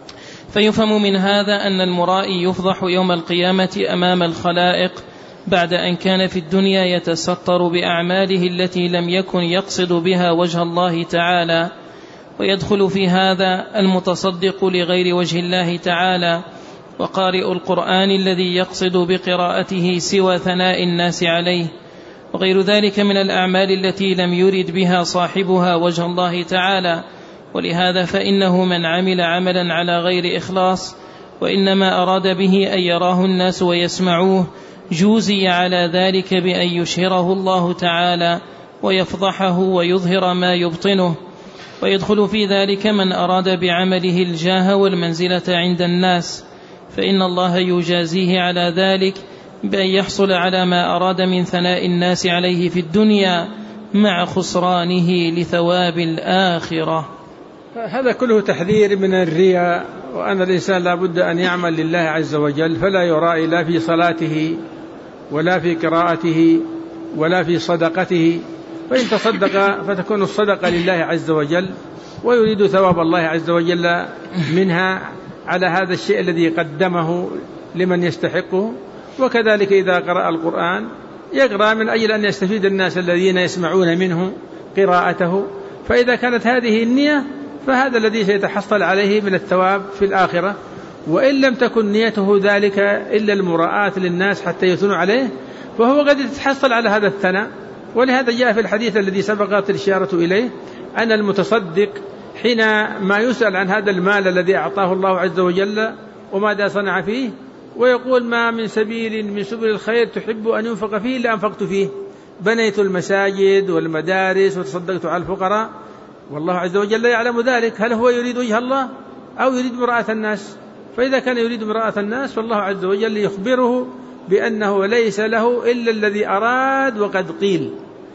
فيفهم من هذا أن المرائي يفضح يوم القيامة أمام الخلائق بعد أن كان في الدنيا يتستر بأعماله التي لم يكن يقصد بها وجه الله تعالى. ويدخل في هذا المتصدق لغير وجه الله تعالى، وقارئ القرآن الذي يقصد بقراءته سوى ثناء الناس عليه، وغير ذلك من الأعمال التي لم يرد بها صاحبها وجه الله تعالى. ولهذا فإنه من عمل عملا على غير إخلاص وإنما أراد به أن يراه الناس ويسمعوه جوزي على ذلك بأن يشهره الله تعالى ويفضحه ويظهر ما يبطنه. ويدخل في ذلك من أراد بعمله الجاه والمنزلة عند الناس، فإن الله يجازيه على ذلك بأن يحصل على ما أراد من ثناء الناس عليه في الدنيا مع خسرانه لثواب الآخرة. هذا كله تحذير من الرياء، وأن الإنسان لا بد أن يعمل لله عز وجل، فلا يرائي لا في صلاته ولا في قراءته ولا في صدقته. فإن تصدق فتكون الصدقة لله عز وجل ويريد ثواب الله عز وجل منها على هذا الشيء الذي قدمه لمن يستحقه. وكذلك إذا قرأ القرآن يقرأ من أجل أن يستفيد الناس الذين يسمعون منه قراءته، فإذا كانت هذه النية فهذا الذي سيتحصل عليه من الثواب في الآخرة. وإن لم تكن نيته ذلك إلا المراءة للناس حتى يثنوا عليه، فهو قد يتحصل على هذا الثناء. ولهذا جاء في الحديث الذي سبقت الإشارة إليه أن المتصدق حين ما يسأل عن هذا المال الذي أعطاه الله عز وجل وماذا صنع فيه، ويقول: ما من سبيل من سبل الخير تحب أن ينفق فيه إلا أنفقت فيه، بنيت المساجد والمدارس وتصدقت على الفقراء، والله عز وجل يعلم ذلك. هل هو يريد وجه الله أو يريد مراءة الناس؟ فإذا كان يريد مراءة الناس فالله عز وجل يخبره بأنه ليس له إلا الذي أراد وقد قيل،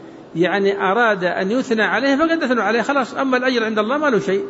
يعني أراد أن يثنى عليه فقد يثنى عليه خلاص، أما الأجر عند الله ما له شيء.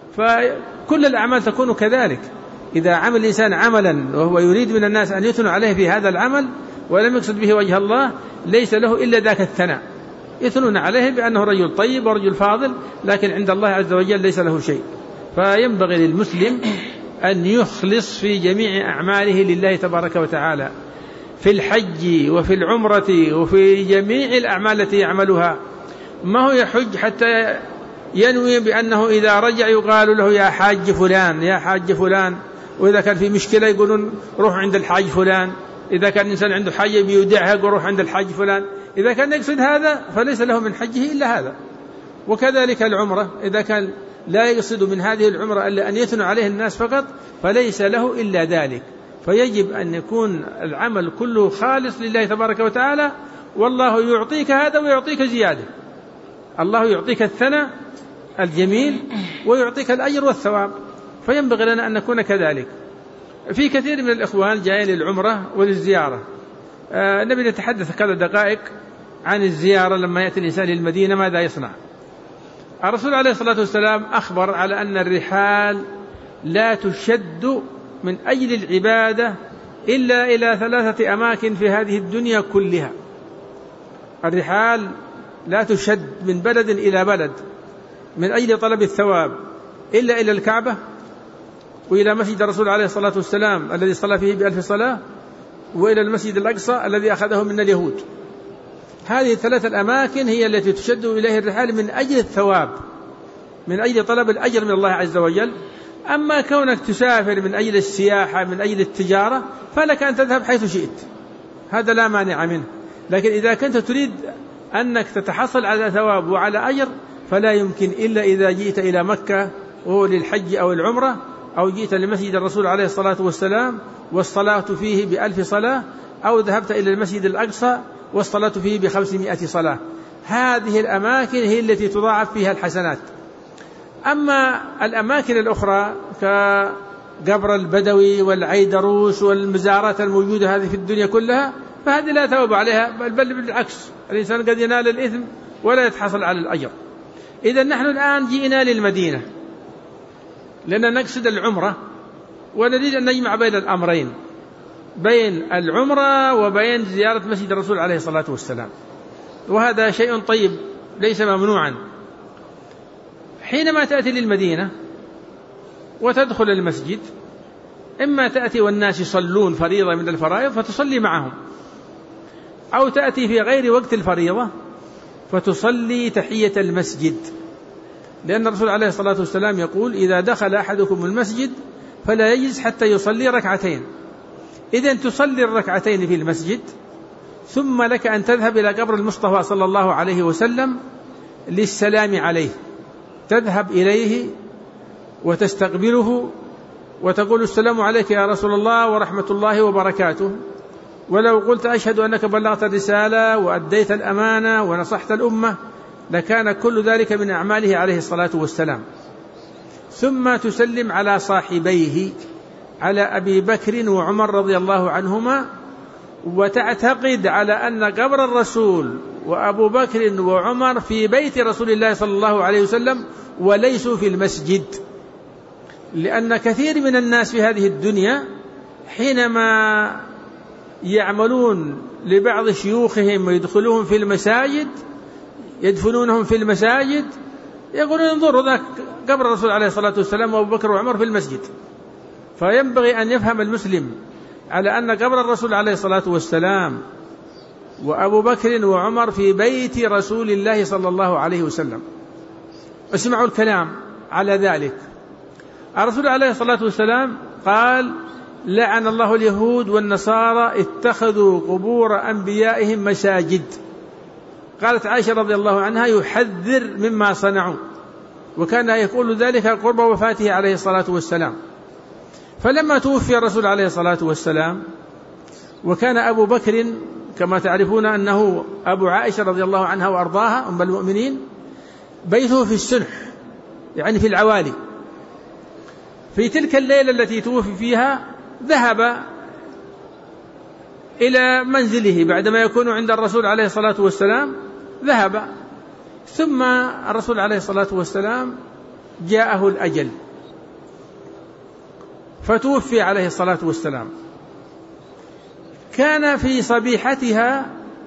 فكل الأعمال تكون كذلك. إذا عمل الإنسان عملا وهو يريد من الناس أن يثنوا عليه في هذا العمل ولم يقصد به وجه الله، ليس له إلا ذاك الثناء، يثنون عليه بأنه رجل طيب ورجل فاضل، لكن عند الله عز وجل ليس له شيء. فينبغي للمسلم أن يخلص في جميع أعماله لله تبارك وتعالى، في الحج وفي العمرة وفي جميع الأعمال التي يعملها. ما هو يحج حتى ينوي بأنه إذا رجع يقال له: يا حاج فلان، يا حاج فلان. وإذا كان في مشكلة يقولون: روح عند الحاج فلان. إذا كان الإنسان عنده حاجة بيودعها يقول: روح عند الحاج فلان. إذا كان يقصد هذا فليس له من حجه إلا هذا. وكذلك العمرة، إذا كان لا يقصد من هذه العمرة إلا أن يثنوا عليه الناس فقط فليس له إلا ذلك. فيجب أن يكون العمل كله خالص لله تبارك وتعالى، والله يعطيك هذا ويعطيك زيادة. الله يعطيك الثناء الجميل ويعطيك الأجر والثواب، فينبغي لنا أن نكون كذلك. في كثير من الإخوان جايين للعمرة وللزيارة. آه نبي نتحدث كذا دقائق عن الزيارة. لما يأتي الإنسان للمدينة ماذا يصنع؟ الرسول عليه الصلاة والسلام أخبر على أن الرحال لا تشد من أجل العبادة إلا إلى ثلاثة أماكن في هذه الدنيا كلها. الرحال لا تشد من بلد إلى بلد من أجل طلب الثواب إلا إلى الكعبة، وإلى مسجد الرسول عليه الصلاة والسلام الذي صلى فيه بألف صلاة، وإلى المسجد الأقصى الذي أخذه من اليهود. هذه الثلاث الأماكن هي التي تشد إليه الرحال من أجل الثواب، من أجل طلب الأجر من الله عز وجل. أما كونك تسافر من أجل السياحة من أجل التجارة فلك أن تذهب حيث شئت، هذا لا مانع منه. لكن إذا كنت تريد أنك تتحصل على ثواب وعلى أجر فلا يمكن إلا إذا جئت إلى مكة وهو للحج أو العمرة، أو جئت لمسجد الرسول عليه الصلاة والسلام والصلاة فيه بألف صلاة، أو ذهبت إلى المسجد الأقصى والصلاة فيه بخمسمائة صلاة. هذه الأماكن هي التي تضاعف فيها الحسنات. أما الأماكن الأخرى كقبر البدوي والعيدروس والمزارات الموجودة هذه في الدنيا كلها فهذه لا ثواب عليها، بل بالعكس الإنسان قد ينال الإثم ولا يتحصل على الأجر. إذا نحن الآن جئنا للمدينة لأننا نقصد العمرة ونريد أن نجمع بين الأمرين، بين العمرة وبين زيارة مسجد الرسول عليه الصلاة والسلام، وهذا شيء طيب ليس ممنوعا. حينما تأتي للمدينة وتدخل المسجد، إما تأتي والناس يصلون فريضة من الفرائض فتصلي معهم، أو تأتي في غير وقت الفريضة فتصلي تحية المسجد، لأن الرسول عليه الصلاة والسلام يقول: إذا دخل أحدكم المسجد فلا يجلس حتى يصلي ركعتين. إذن تصلي الركعتين في المسجد، ثم لك أن تذهب إلى قبر المصطفى صلى الله عليه وسلم للسلام عليه، تذهب إليه وتستقبله وتقول: السلام عليك يا رسول الله ورحمة الله وبركاته. ولو قلت: أشهد أنك بلغت الرسالة وأديت الأمانة ونصحت الأمة، لكان كل ذلك من أعماله عليه الصلاة والسلام. ثم تسلم على صاحبيه، على أبي بكر وعمر رضي الله عنهما، وتعتقد على أن قبر الرسول وأبو بكر وعمر في بيت رسول الله صلى الله عليه وسلم وليسوا في المسجد، لأن كثير من الناس في هذه الدنيا حينما يعملون لبعض شيوخهم ويدخلون في المساجد يدفنونهم في المساجد يقولون: انظروا ذاك قبر الرسول عليه الصلاة والسلام وأبو بكر وعمر في المسجد. فينبغي أن يفهم المسلم على أن قبر الرسول عليه الصلاة والسلام وأبو بكر وعمر في بيت رسول الله صلى الله عليه وسلم. اسمعوا الكلام على ذلك. الرسول عليه الصلاة والسلام قال: لعن الله اليهود والنصارى اتخذوا قبور أنبيائهم مساجد. قالت عائشة رضي الله عنها: يحذر مما صنعوا، وكان يقول ذلك قرب وفاته عليه الصلاة والسلام. فلما توفي الرسول عليه الصلاة والسلام، وكان أبو بكر كما تعرفون أنه أبو عائشة رضي الله عنها وأرضاها أم المؤمنين، بيته في السنح، يعني في العوالي. في تلك الليلة التي توفي فيها ذهب إلى منزله بعدما يكون عند الرسول عليه الصلاة والسلام، ذهب. ثم الرسول عليه الصلاة والسلام جاءه الأجل فتوفي عليه الصلاة والسلام. كان في صبيحتها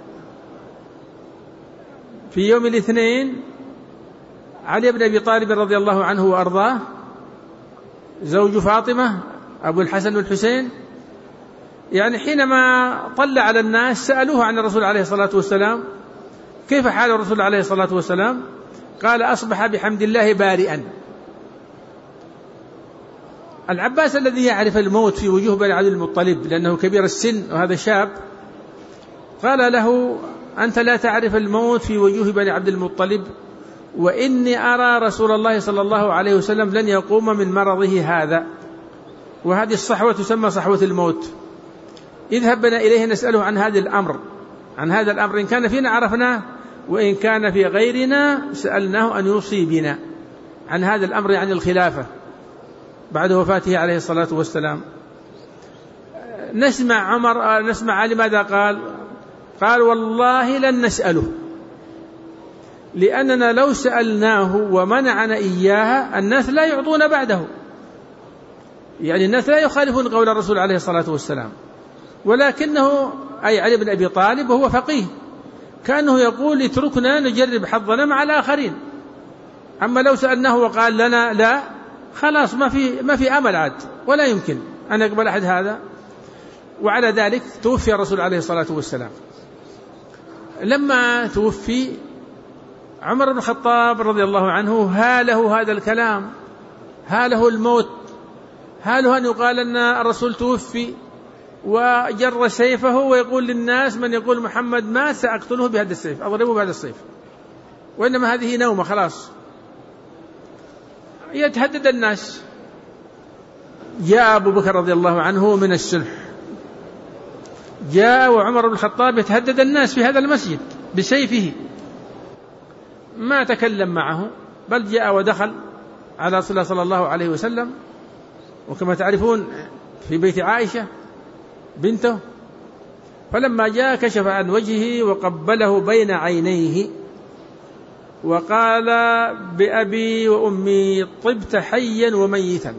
في يوم الاثنين علي بن أبي طالب رضي الله عنه وأرضاه زوج فاطمة أبو الحسن والحسين، يعني حينما طلع على الناس سألوه عن الرسول عليه الصلاة والسلام: كيف حال الرسول عليه الصلاة والسلام؟ قال: أصبح بحمد الله بارئا. العباس الذي يعرف الموت في وجوه بني عبد المطلب لأنه كبير السن وهذا شاب، قال له: أنت لا تعرف الموت في وجوه بني عبد المطلب، وإني أرى رسول الله صلى الله عليه وسلم لن يقوم من مرضه هذا، وهذه الصحوة تسمى صحوة الموت. اذهب بنا إليه نسأله عن هذا الأمر عن هذا الأمر إن كان فينا عرفناه، وإن كان في غيرنا سألناه أن يوصي بنا عن هذا الأمر، يعني الخلافة بعد وفاته عليه الصلاة والسلام. نسمع عمر نسمع علي ماذا قال؟ قال: والله لن نسأله، لأننا لو سألناه ومنعنا إياها الناس لا يعطون بعده، يعني الناس لا يخالفون قول الرسول عليه الصلاة والسلام، ولكنه أي علي بن أبي طالب وهو فقيه كأنه يقول: اتركنا نجرب حظنا مع الآخرين. أما لو سألناه وقال لنا لا، خلاص ما في ما في أمل عاد، ولا يمكن أن يقبل أحد هذا. وعلى ذلك توفي الرسول عليه الصلاة والسلام. لما توفي عمر بن الخطاب رضي الله عنه هاله هذا الكلام، هاله الموت، هاله أن يقال أن الرسول توفي وجر سيفه ويقول للناس: من يقول محمد مات سأقتله بهذا السيف، أضربه بهذا السيف. وإنما هذه نومة خلاص، يتهدد الناس. جاء أبو بكر رضي الله عنه من السنح، جاء وعمر بن الخطاب يتهدد الناس في هذا المسجد بسيفه، ما تكلم معه، بل جاء ودخل على رسول الله صلى الله عليه وسلم، وكما تعرفون في بيت عائشة بنته. فلما جاء كشف عن وجهه وقبله بين عينيه، وقال بأبي وأمي طبت حيا وميتا،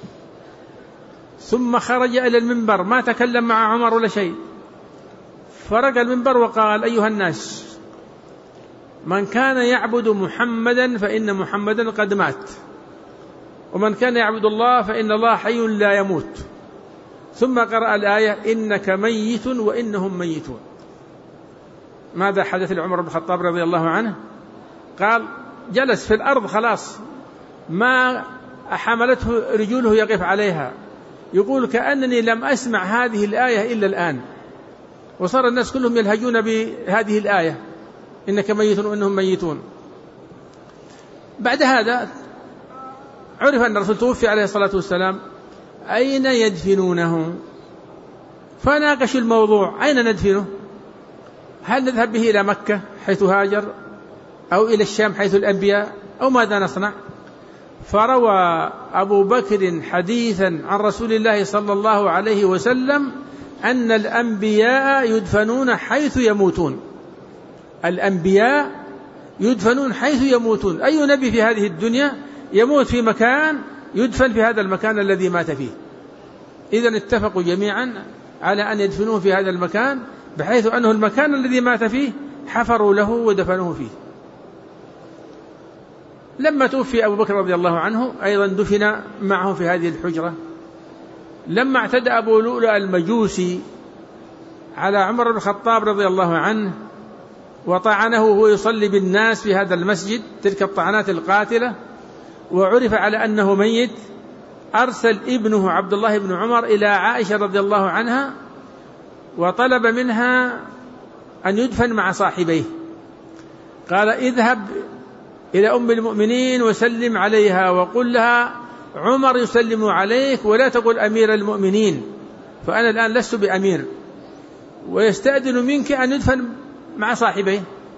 ثم خرج إلى المنبر ما تكلم مع عمر ولا شيء، فرق المنبر وقال أيها الناس من كان يعبد محمدا فإن محمدا قد مات، ومن كان يعبد الله فإن الله حي لا يموت، ثم قرأ الآية إنك ميت وإنهم ميتون. ماذا حدث لعمر بن الخطاب رضي الله عنه؟ قال جلس في الأرض خلاص ما حملته رجوله يقف عليها، يقول كأنني لم أسمع هذه الآية إلا الآن، وصار الناس كلهم يلهجون بهذه الآية إنك ميت وإنهم ميتون. بعد هذا عرف أن الرسول توفي عليه الصلاة والسلام، أين يدفنونه؟ فناقشوا الموضوع، أين ندفنه؟ هل نذهب به إلى مكة حيث هاجر، أو إلى الشام حيث الأنبياء، أو ماذا نصنع؟ فروى أبو بكر حديثا عن رسول الله صلى الله عليه وسلم أن الأنبياء يدفنون حيث يموتون. الأنبياء يدفنون حيث يموتون، أي نبي في هذه الدنيا يموت في مكان يدفن في هذا المكان الذي مات فيه. إذن اتفقوا جميعا على أن يدفنوه في هذا المكان، بحيث أنه المكان الذي مات فيه حفروا له ودفنوه فيه. لما توفي أبو بكر رضي الله عنه أيضا دفن معه في هذه الحجرة. لما اعتدى أبو لؤلؤ المجوسي على عمر بن الخطاب رضي الله عنه وطعنه وهو يصلي بالناس في هذا المسجد تلك الطعنات القاتلة، وعرف على أنه ميت، أرسل ابنه عبد الله بن عمر إلى عائشة رضي الله عنها وطلب منها أن يدفن مع صاحبيه. قال اذهب إلى أم المؤمنين وسلم عليها وقل لها عمر يسلم عليك ولا تقل أمير المؤمنين، فأنا الآن لست بأمير، ويستأذن منك أن يدفن مع صاحبيه.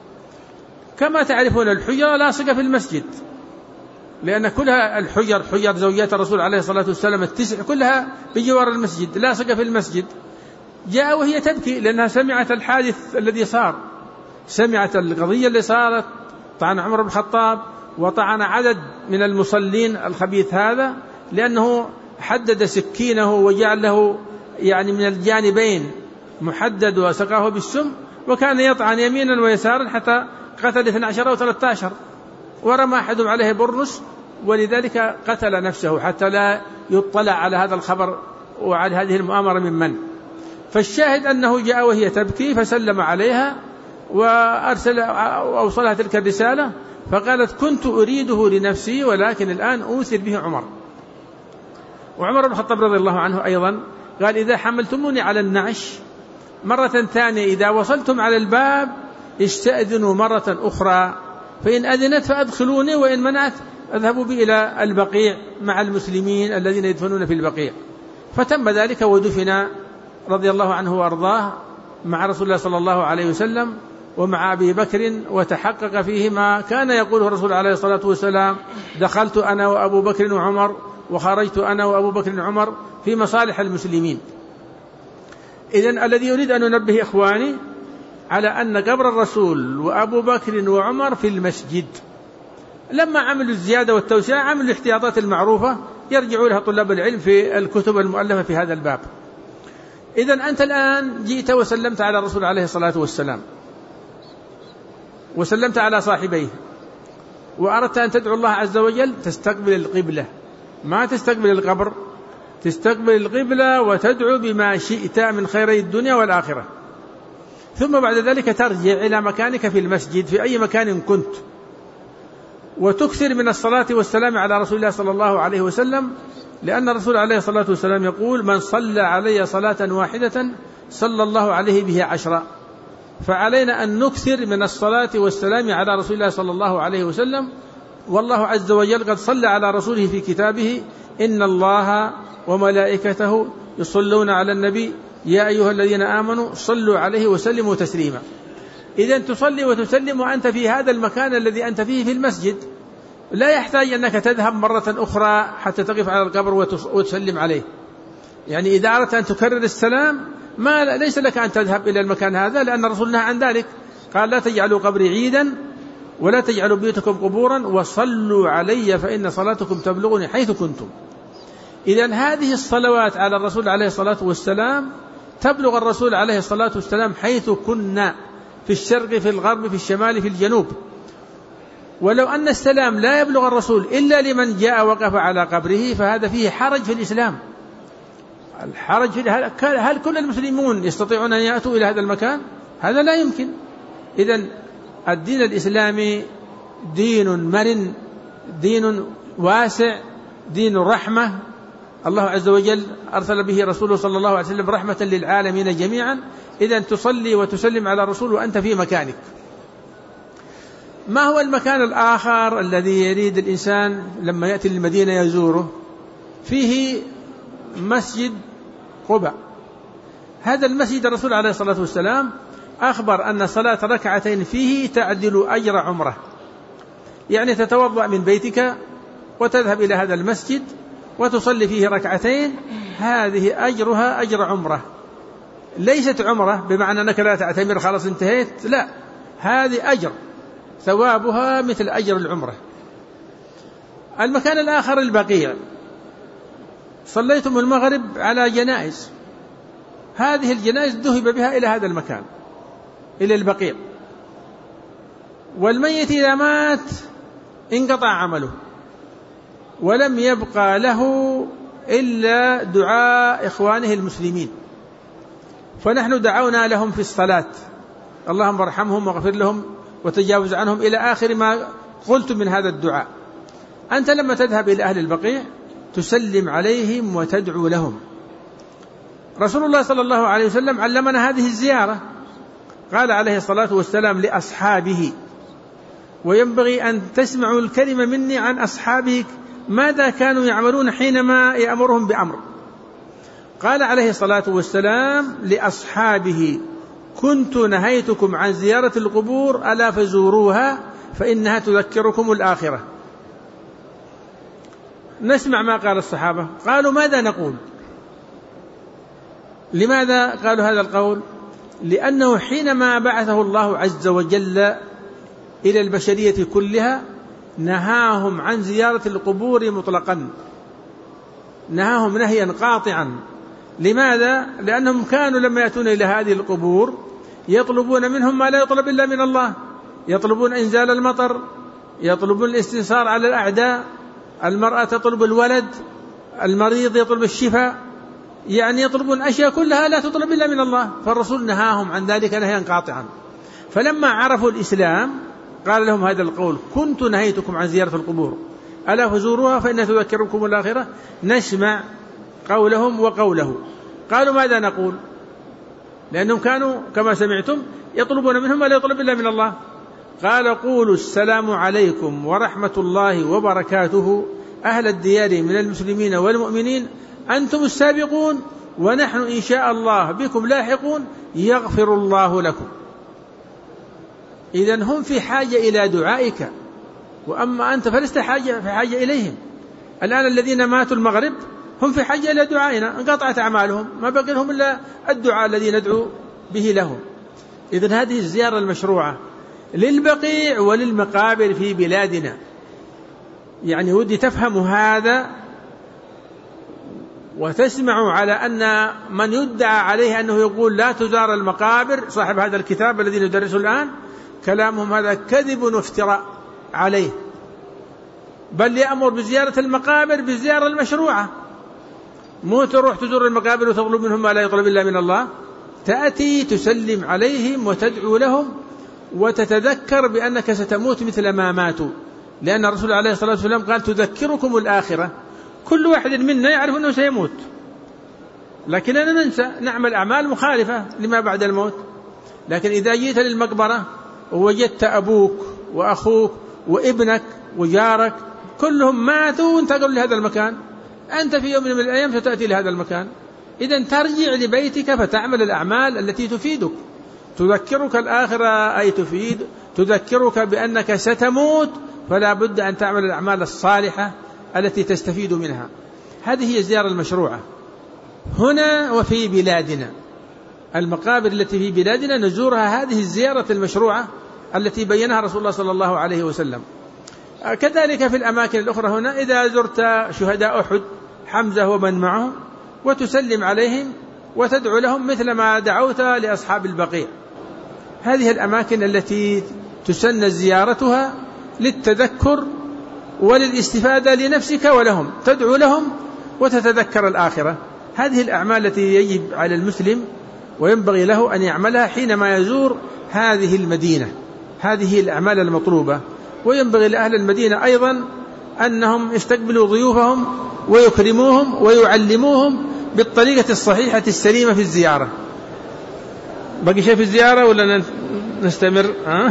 كما تعرفون الحجرة لاصقة في المسجد، لأن كلها الحجر حجر زوجات الرسول عليه الصلاة والسلام التسع كلها بجوار المسجد لاصقة في المسجد. جاء وهي تبكي لأنها سمعت الحادث الذي صار، سمعت القضية اللي صارت، طعن عمر بن الخطاب وطعن عدد من المصلين الخبيث هذا، لأنه حدد سكينه وجعل له يعني من الجانبين محدد وسقاه بالسم، وكان يطعن يمينا ويسارا حتى قتل اثني عشر أو ثلاثة عشر، ورمى أحدهم عليه برنس، ولذلك قتل نفسه حتى لا يطلع على هذا الخبر وعلى هذه المؤامرة من من. فالشاهد أنه جاء وهي تبكي فسلم عليها وأرسل أوصلها تلك الرسالة، فقالت كنت أريده لنفسي ولكن الآن أوثر به عمر. وعمر بن الخطاب رضي الله عنه أيضا قال إذا حملتموني على النعش مرة ثانية إذا وصلتم على الباب استأذنوا مرة أخرى، فإن أذنت فأدخلوني وإن منعت أذهبوا بي إلى البقيع مع المسلمين الذين يدفنون في البقيع. فتم ذلك ودفن رضي الله عنه وأرضاه مع رسول الله صلى الله عليه وسلم ومع أبي بكر، وتحقق فيه ما كان يقوله الرسول عليه الصلاة والسلام دخلت أنا وأبو بكر وعمر وخرجت أنا وأبو بكر وعمر في مصالح المسلمين. إذن الذي يريد أن ننبه إخواني على أن قبر الرسول وأبو بكر وعمر في المسجد. لما عملوا الزيادة والتوسعة عملوا الاحتياطات المعروفة يرجعوا لها طلاب العلم في الكتب المؤلفة في هذا الباب. إذن أنت الآن جئت وسلمت على الرسول عليه الصلاة والسلام وسلمت على صاحبيه وأردت أن تدعو الله عز وجل، تستقبل القبلة، ما تستقبل القبر، تستقبل القبلة وتدعو بما شئت من خيري الدنيا والآخرة، ثم بعد ذلك ترجع إلى مكانك في المسجد في أي مكان كنت، وتكثر من الصلاة والسلام على رسول الله صلى الله عليه وسلم، لأن الرسول عليه الصلاة والسلام يقول من صلى علي صلاة واحدة صلى الله عليه به عشرا. فعلينا أن نكثر من الصلاة والسلام على رسول الله صلى الله عليه وسلم. والله عز وجل قد صلى على رسوله في كتابه إن الله وملائكته يصلون على النبي يا أيها الذين آمنوا صلوا عليه وسلموا تسليما. إذن تصلي وتسلم وأنت في هذا المكان الذي أنت فيه في المسجد، لا يحتاج أنك تذهب مرة أخرى حتى تقف على القبر وتسلم عليه. يعني إذا أردت أن تكرر السلام ما ليس لك أن تذهب إلى المكان هذا، لأن الرسول نهى عن ذلك، قال لا تجعلوا قبري عيدا ولا تجعلوا بيوتكم قبورا وصلوا علي فإن صلاتكم تبلغني حيث كنتم. إذن هذه الصلوات على الرسول عليه الصلاة والسلام تبلغ الرسول عليه الصلاة والسلام حيث كنا، في الشرق في الغرب في الشمال في الجنوب. ولو أن السلام لا يبلغ الرسول إلا لمن جاء وقف على قبره فهذا فيه حرج في الإسلام. الحرج في هل كل المسلمون يستطيعون أن يأتوا إلى هذا المكان؟ هذا لا يمكن. إذن الدين الإسلامي دين مرن، دين واسع، دين رحمة. الله عز وجل أرسل به رسوله صلى الله عليه وسلم رحمة للعالمين جميعا. إذن تصلي وتسلم على الرسول وأنت في مكانك. ما هو المكان الآخر الذي يريد الإنسان لما يأتي للمدينة يزوره؟ فيه مسجد قباء. هذا المسجد الرسول عليه الصلاة والسلام أخبر أن صلاة ركعتين فيه تعدل أجر عمره، يعني تتوضأ من بيتك وتذهب إلى هذا المسجد وتصلي فيه ركعتين، هذه أجرها أجر عمره. ليست عمره بمعنى أنك لا تعتمر خلاص انتهيت، لا، هذه أجر ثوابها مثل أجر العمرة. المكان الآخر البقيع، صليتم المغرب على جنائز، هذه الجنائز ذهب بها إلى هذا المكان، إلى البقيع. والميت إذا مات انقطع عمله ولم يبقى له إلا دعاء إخوانه المسلمين، فنحن دعونا لهم في الصلاة اللهم ارحمهم واغفر لهم وتجاوز عنهم إلى آخر ما قلت من هذا الدعاء. أنت لما تذهب إلى أهل البقيع تسلم عليهم وتدعو لهم. رسول الله صلى الله عليه وسلم علمنا هذه الزيارة، قال عليه الصلاة والسلام لأصحابه، وينبغي أن تسمعوا الكلمة مني عن أصحابه ماذا كانوا يعملون حينما يأمرهم بأمر. قال عليه الصلاة والسلام لأصحابه كنت نهيتكم عن زيارة القبور ألا فزوروها فإنها تذكركم الآخرة. نسمع ما قال الصحابة، قالوا ماذا نقول؟ لماذا قالوا هذا القول؟ لأنه حينما بعثه الله عز وجل إلى البشرية كلها نهاهم عن زيارة القبور مطلقا، نهاهم نهيا قاطعا. لماذا؟ لأنهم كانوا لما يأتون إلى هذه القبور يطلبون منهم ما لا يطلب إلا من الله، يطلبون إنزال المطر، يطلبون الاستنصار على الأعداء، المرأة تطلب الولد، المريض يطلب الشفاء، يعني يطلبون أشياء كلها لا تطلب إلا من الله. فالرسول نهاهم عن ذلك نهيا قاطعا. فلما عرفوا الإسلام قال لهم هذا القول كنت نهيتكم عن زيارة القبور ألا فزوروها فإنها تذكركم الآخرة. نسمع قولهم وقوله. قالوا ماذا نقول؟ لأنهم كانوا كما سمعتم يطلبون منهم ما لا يطلب إلا من الله. قال قولوا السلام عليكم ورحمة الله وبركاته أهل الديار من المسلمين والمؤمنين أنتم السابقون ونحن إن شاء الله بكم لاحقون يغفر الله لكم. إذن هم في حاجة إلى دعائك، وأما أنت فلست حاجة في حاجة إليهم. الآن الذين ماتوا المغرب هم في حاجة إلى دعائنا، انقطعت أعمالهم، ما بقي لهم إلا الدعاء الذي ندعو به لهم. إذن هذه الزيارة المشروعة للبقيع وللمقابر في بلادنا. يعني ودي تفهموا هذا وتسمعوا على أن من يدعى عليه أنه يقول لا تزار المقابر، صاحب هذا الكتاب الذي ندرسه الآن، كلامهم هذا كذب وافتراء عليه، بل يأمر بزيارة المقابر بالزيارة المشروعة، مو تروح تزور المقابر وتطلب منهم ما لا يطلب إلا من الله. تأتي تسلم عليهم وتدعو لهم وتتذكر بأنك ستموت مثل ما ماتوا، لأن الرسول عليه الصلاة والسلام قال تذكركم الآخرة. كل واحد منا يعرف أنه سيموت، لكننا ننسى نعمل أعمال مخالفة لما بعد الموت. لكن إذا جيت للمقبرة ووجدت أبوك وأخوك وابنك وجارك كلهم ماتوا وانتقلوا لهذا المكان، أنت في يوم من الأيام ستأتي لهذا المكان. إذن ترجع لبيتك فتعمل الأعمال التي تفيدك، تذكرك الآخرة، أي تفيد تذكرك بأنك ستموت، فلا بد أن تعمل الأعمال الصالحة التي تستفيد منها. هذه هي الزيارة المشروعة هنا وفي بلادنا. المقابر التي في بلادنا نزورها هذه الزيارة المشروعة التي بينها رسول الله صلى الله عليه وسلم. كذلك في الأماكن الأخرى هنا إذا زرت شهداء أحد حمزة ومن معه وتسلم عليهم وتدعو لهم مثل ما دعوت لأصحاب البقيع. هذه الأماكن التي تسن زيارتها للتذكر وللاستفادة لنفسك ولهم، تدعو لهم وتتذكر الآخرة. هذه الأعمال التي يجب على المسلم وينبغي له أن يعملها حينما يزور هذه المدينة، هذه الأعمال المطلوبة. وينبغي لأهل المدينة أيضا أنهم يستقبلوا ضيوفهم ويكرموهم ويعلموهم بالطريقة الصحيحة السليمة في الزيارة. بقي شيء في الزيارة ولا نستمر؟ أه؟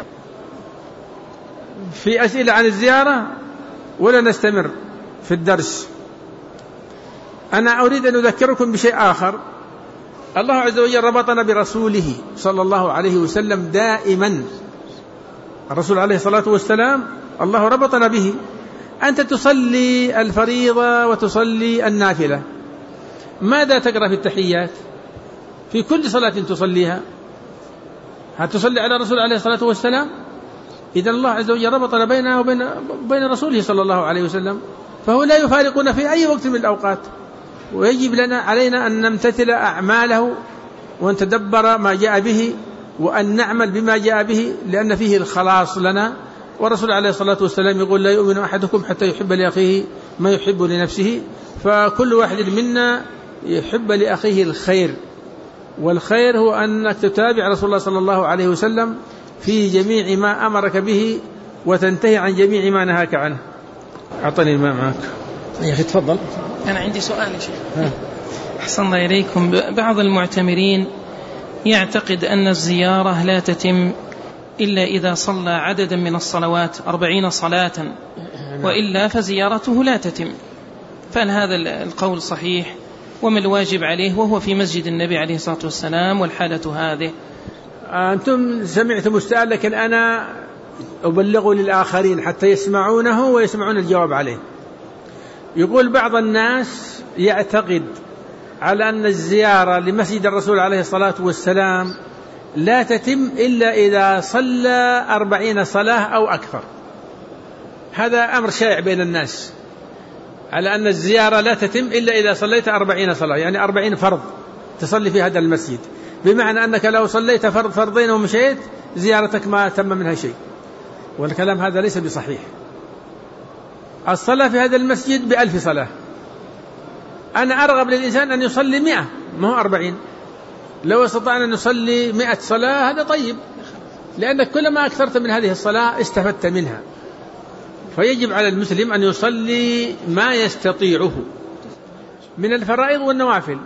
في أسئلة عن الزيارة ولا نستمر في الدرس؟ أنا أريد أن أذكركم بشيء آخر. الله عز وجل ربطنا برسوله صلى الله عليه وسلم دائما. الرسول عليه الصلاة والسلام الله ربطنا به. أنت تصلي الفريضة وتصلي النافلة، ماذا تقرأ في التحيات في كل صلاة تصليها؟ هل تصلي على الرسول عليه الصلاة والسلام؟ إذن الله عز وجل ربطنا بينه وبين بين رسوله صلى الله عليه وسلم، فهو لا يفارقنا في أي وقت من الأوقات. ويجب لنا علينا أن نمتثل أعماله ونتدبر ما جاء به وأن نعمل بما جاء به، لأن فيه الخلاص لنا. والرسول عليه الصلاة والسلام يقول: لا يؤمن أحدكم حتى يحب لأخيه ما يحب لنفسه. فكل واحد منا يحب لأخيه الخير، والخير هو أنك تتابع رسول الله صلى الله عليه وسلم في جميع ما أمرك به وتنتهي عن جميع ما نهاك عنه. أعطني الماء معك يا أخي، تفضل. أنا عندي سؤال يا شيخ. أحسن الله إليكم. بعض المعتمرين يعتقد أن الزيارة لا تتم إلا إذا صلى عددا من الصلوات أربعين صلاة، وإلا فزيارته لا تتم، فهل هذا القول صحيح؟ وما الواجب عليه وهو في مسجد النبي عليه الصلاة والسلام والحالة هذه؟ أنتم سمعتم السؤال، لكن أنا أبلغه للآخرين حتى يسمعونه ويسمعون الجواب عليه. يقول بعض الناس يعتقد على أن الزيارة لمسجد الرسول عليه الصلاة والسلام لا تتم إلا إذا صلى أربعين صلاة أو أكثر. هذا أمر شائع بين الناس، على أن الزيارة لا تتم إلا إذا صليت أربعين صلاة، يعني أربعين فرض تصلي في هذا المسجد، بمعنى أنك لو صليت فرض فرضين ومشيت زيارتك ما تم منها شيء. والكلام هذا ليس بصحيح. الصلاة في هذا المسجد بألف صلاة. أنا أرغب للإنسان أن يصلي مئة، ما هو أربعين. لو استطعنا أن نصلي مئة صلاة هذا طيب، لأنك كلما أكثرت من هذه الصلاة استفدت منها. فيجب على المسلم أن يصلي ما يستطيعه من الفرائض والنوافل،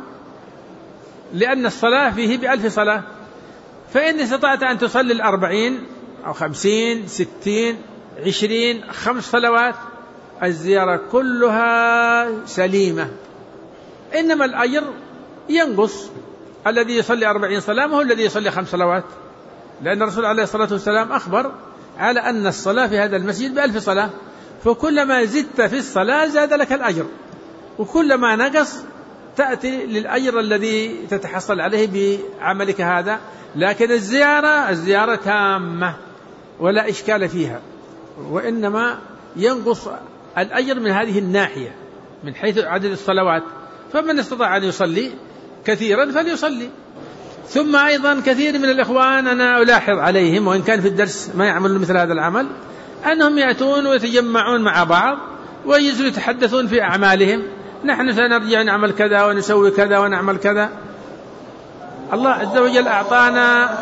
لأن الصلاة فيه بألف صلاة. فإن استطعت أن تصلي الأربعين أو خمسين ستين عشرين خمس صلوات، الزيارة كلها سليمة. إنما الأجر ينقص. الذي يصلي أربعين صلاة هو الذي يصلي خمس صلوات، لأن الرسول عليه الصلاة والسلام أخبر على أن الصلاة في هذا المسجد بألف صلاة. فكلما زدت في الصلاة زاد لك الأجر، وكلما نقص تأتي للأجر الذي تتحصل عليه بعملك هذا. لكن الزيارة الزيارة تامة ولا إشكال فيها، وإنما ينقص الأجر من هذه الناحية من حيث عدد الصلوات. فمن استطاع أن يصلي كثيرا فليصلي. ثم أيضا كثير من الإخوان أنا ألاحظ عليهم، وإن كان في الدرس ما يعملون مثل هذا العمل، أنهم يأتون ويتجمعون مع بعض ويجلسوا يتحدثون في أعمالهم: نحن سنرجع نعمل كذا ونسوي كذا ونعمل كذا. الله عز وجل أعطانا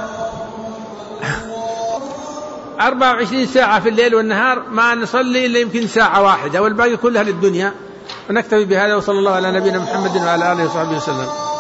أربعة وعشرين ساعة في الليل والنهار، ما نصلي إلا يمكن ساعة واحدة، والباقي كلها للدنيا. ونكتفي بهذا، وصلى الله على نبينا محمد وعلى آله وصحبه وسلم.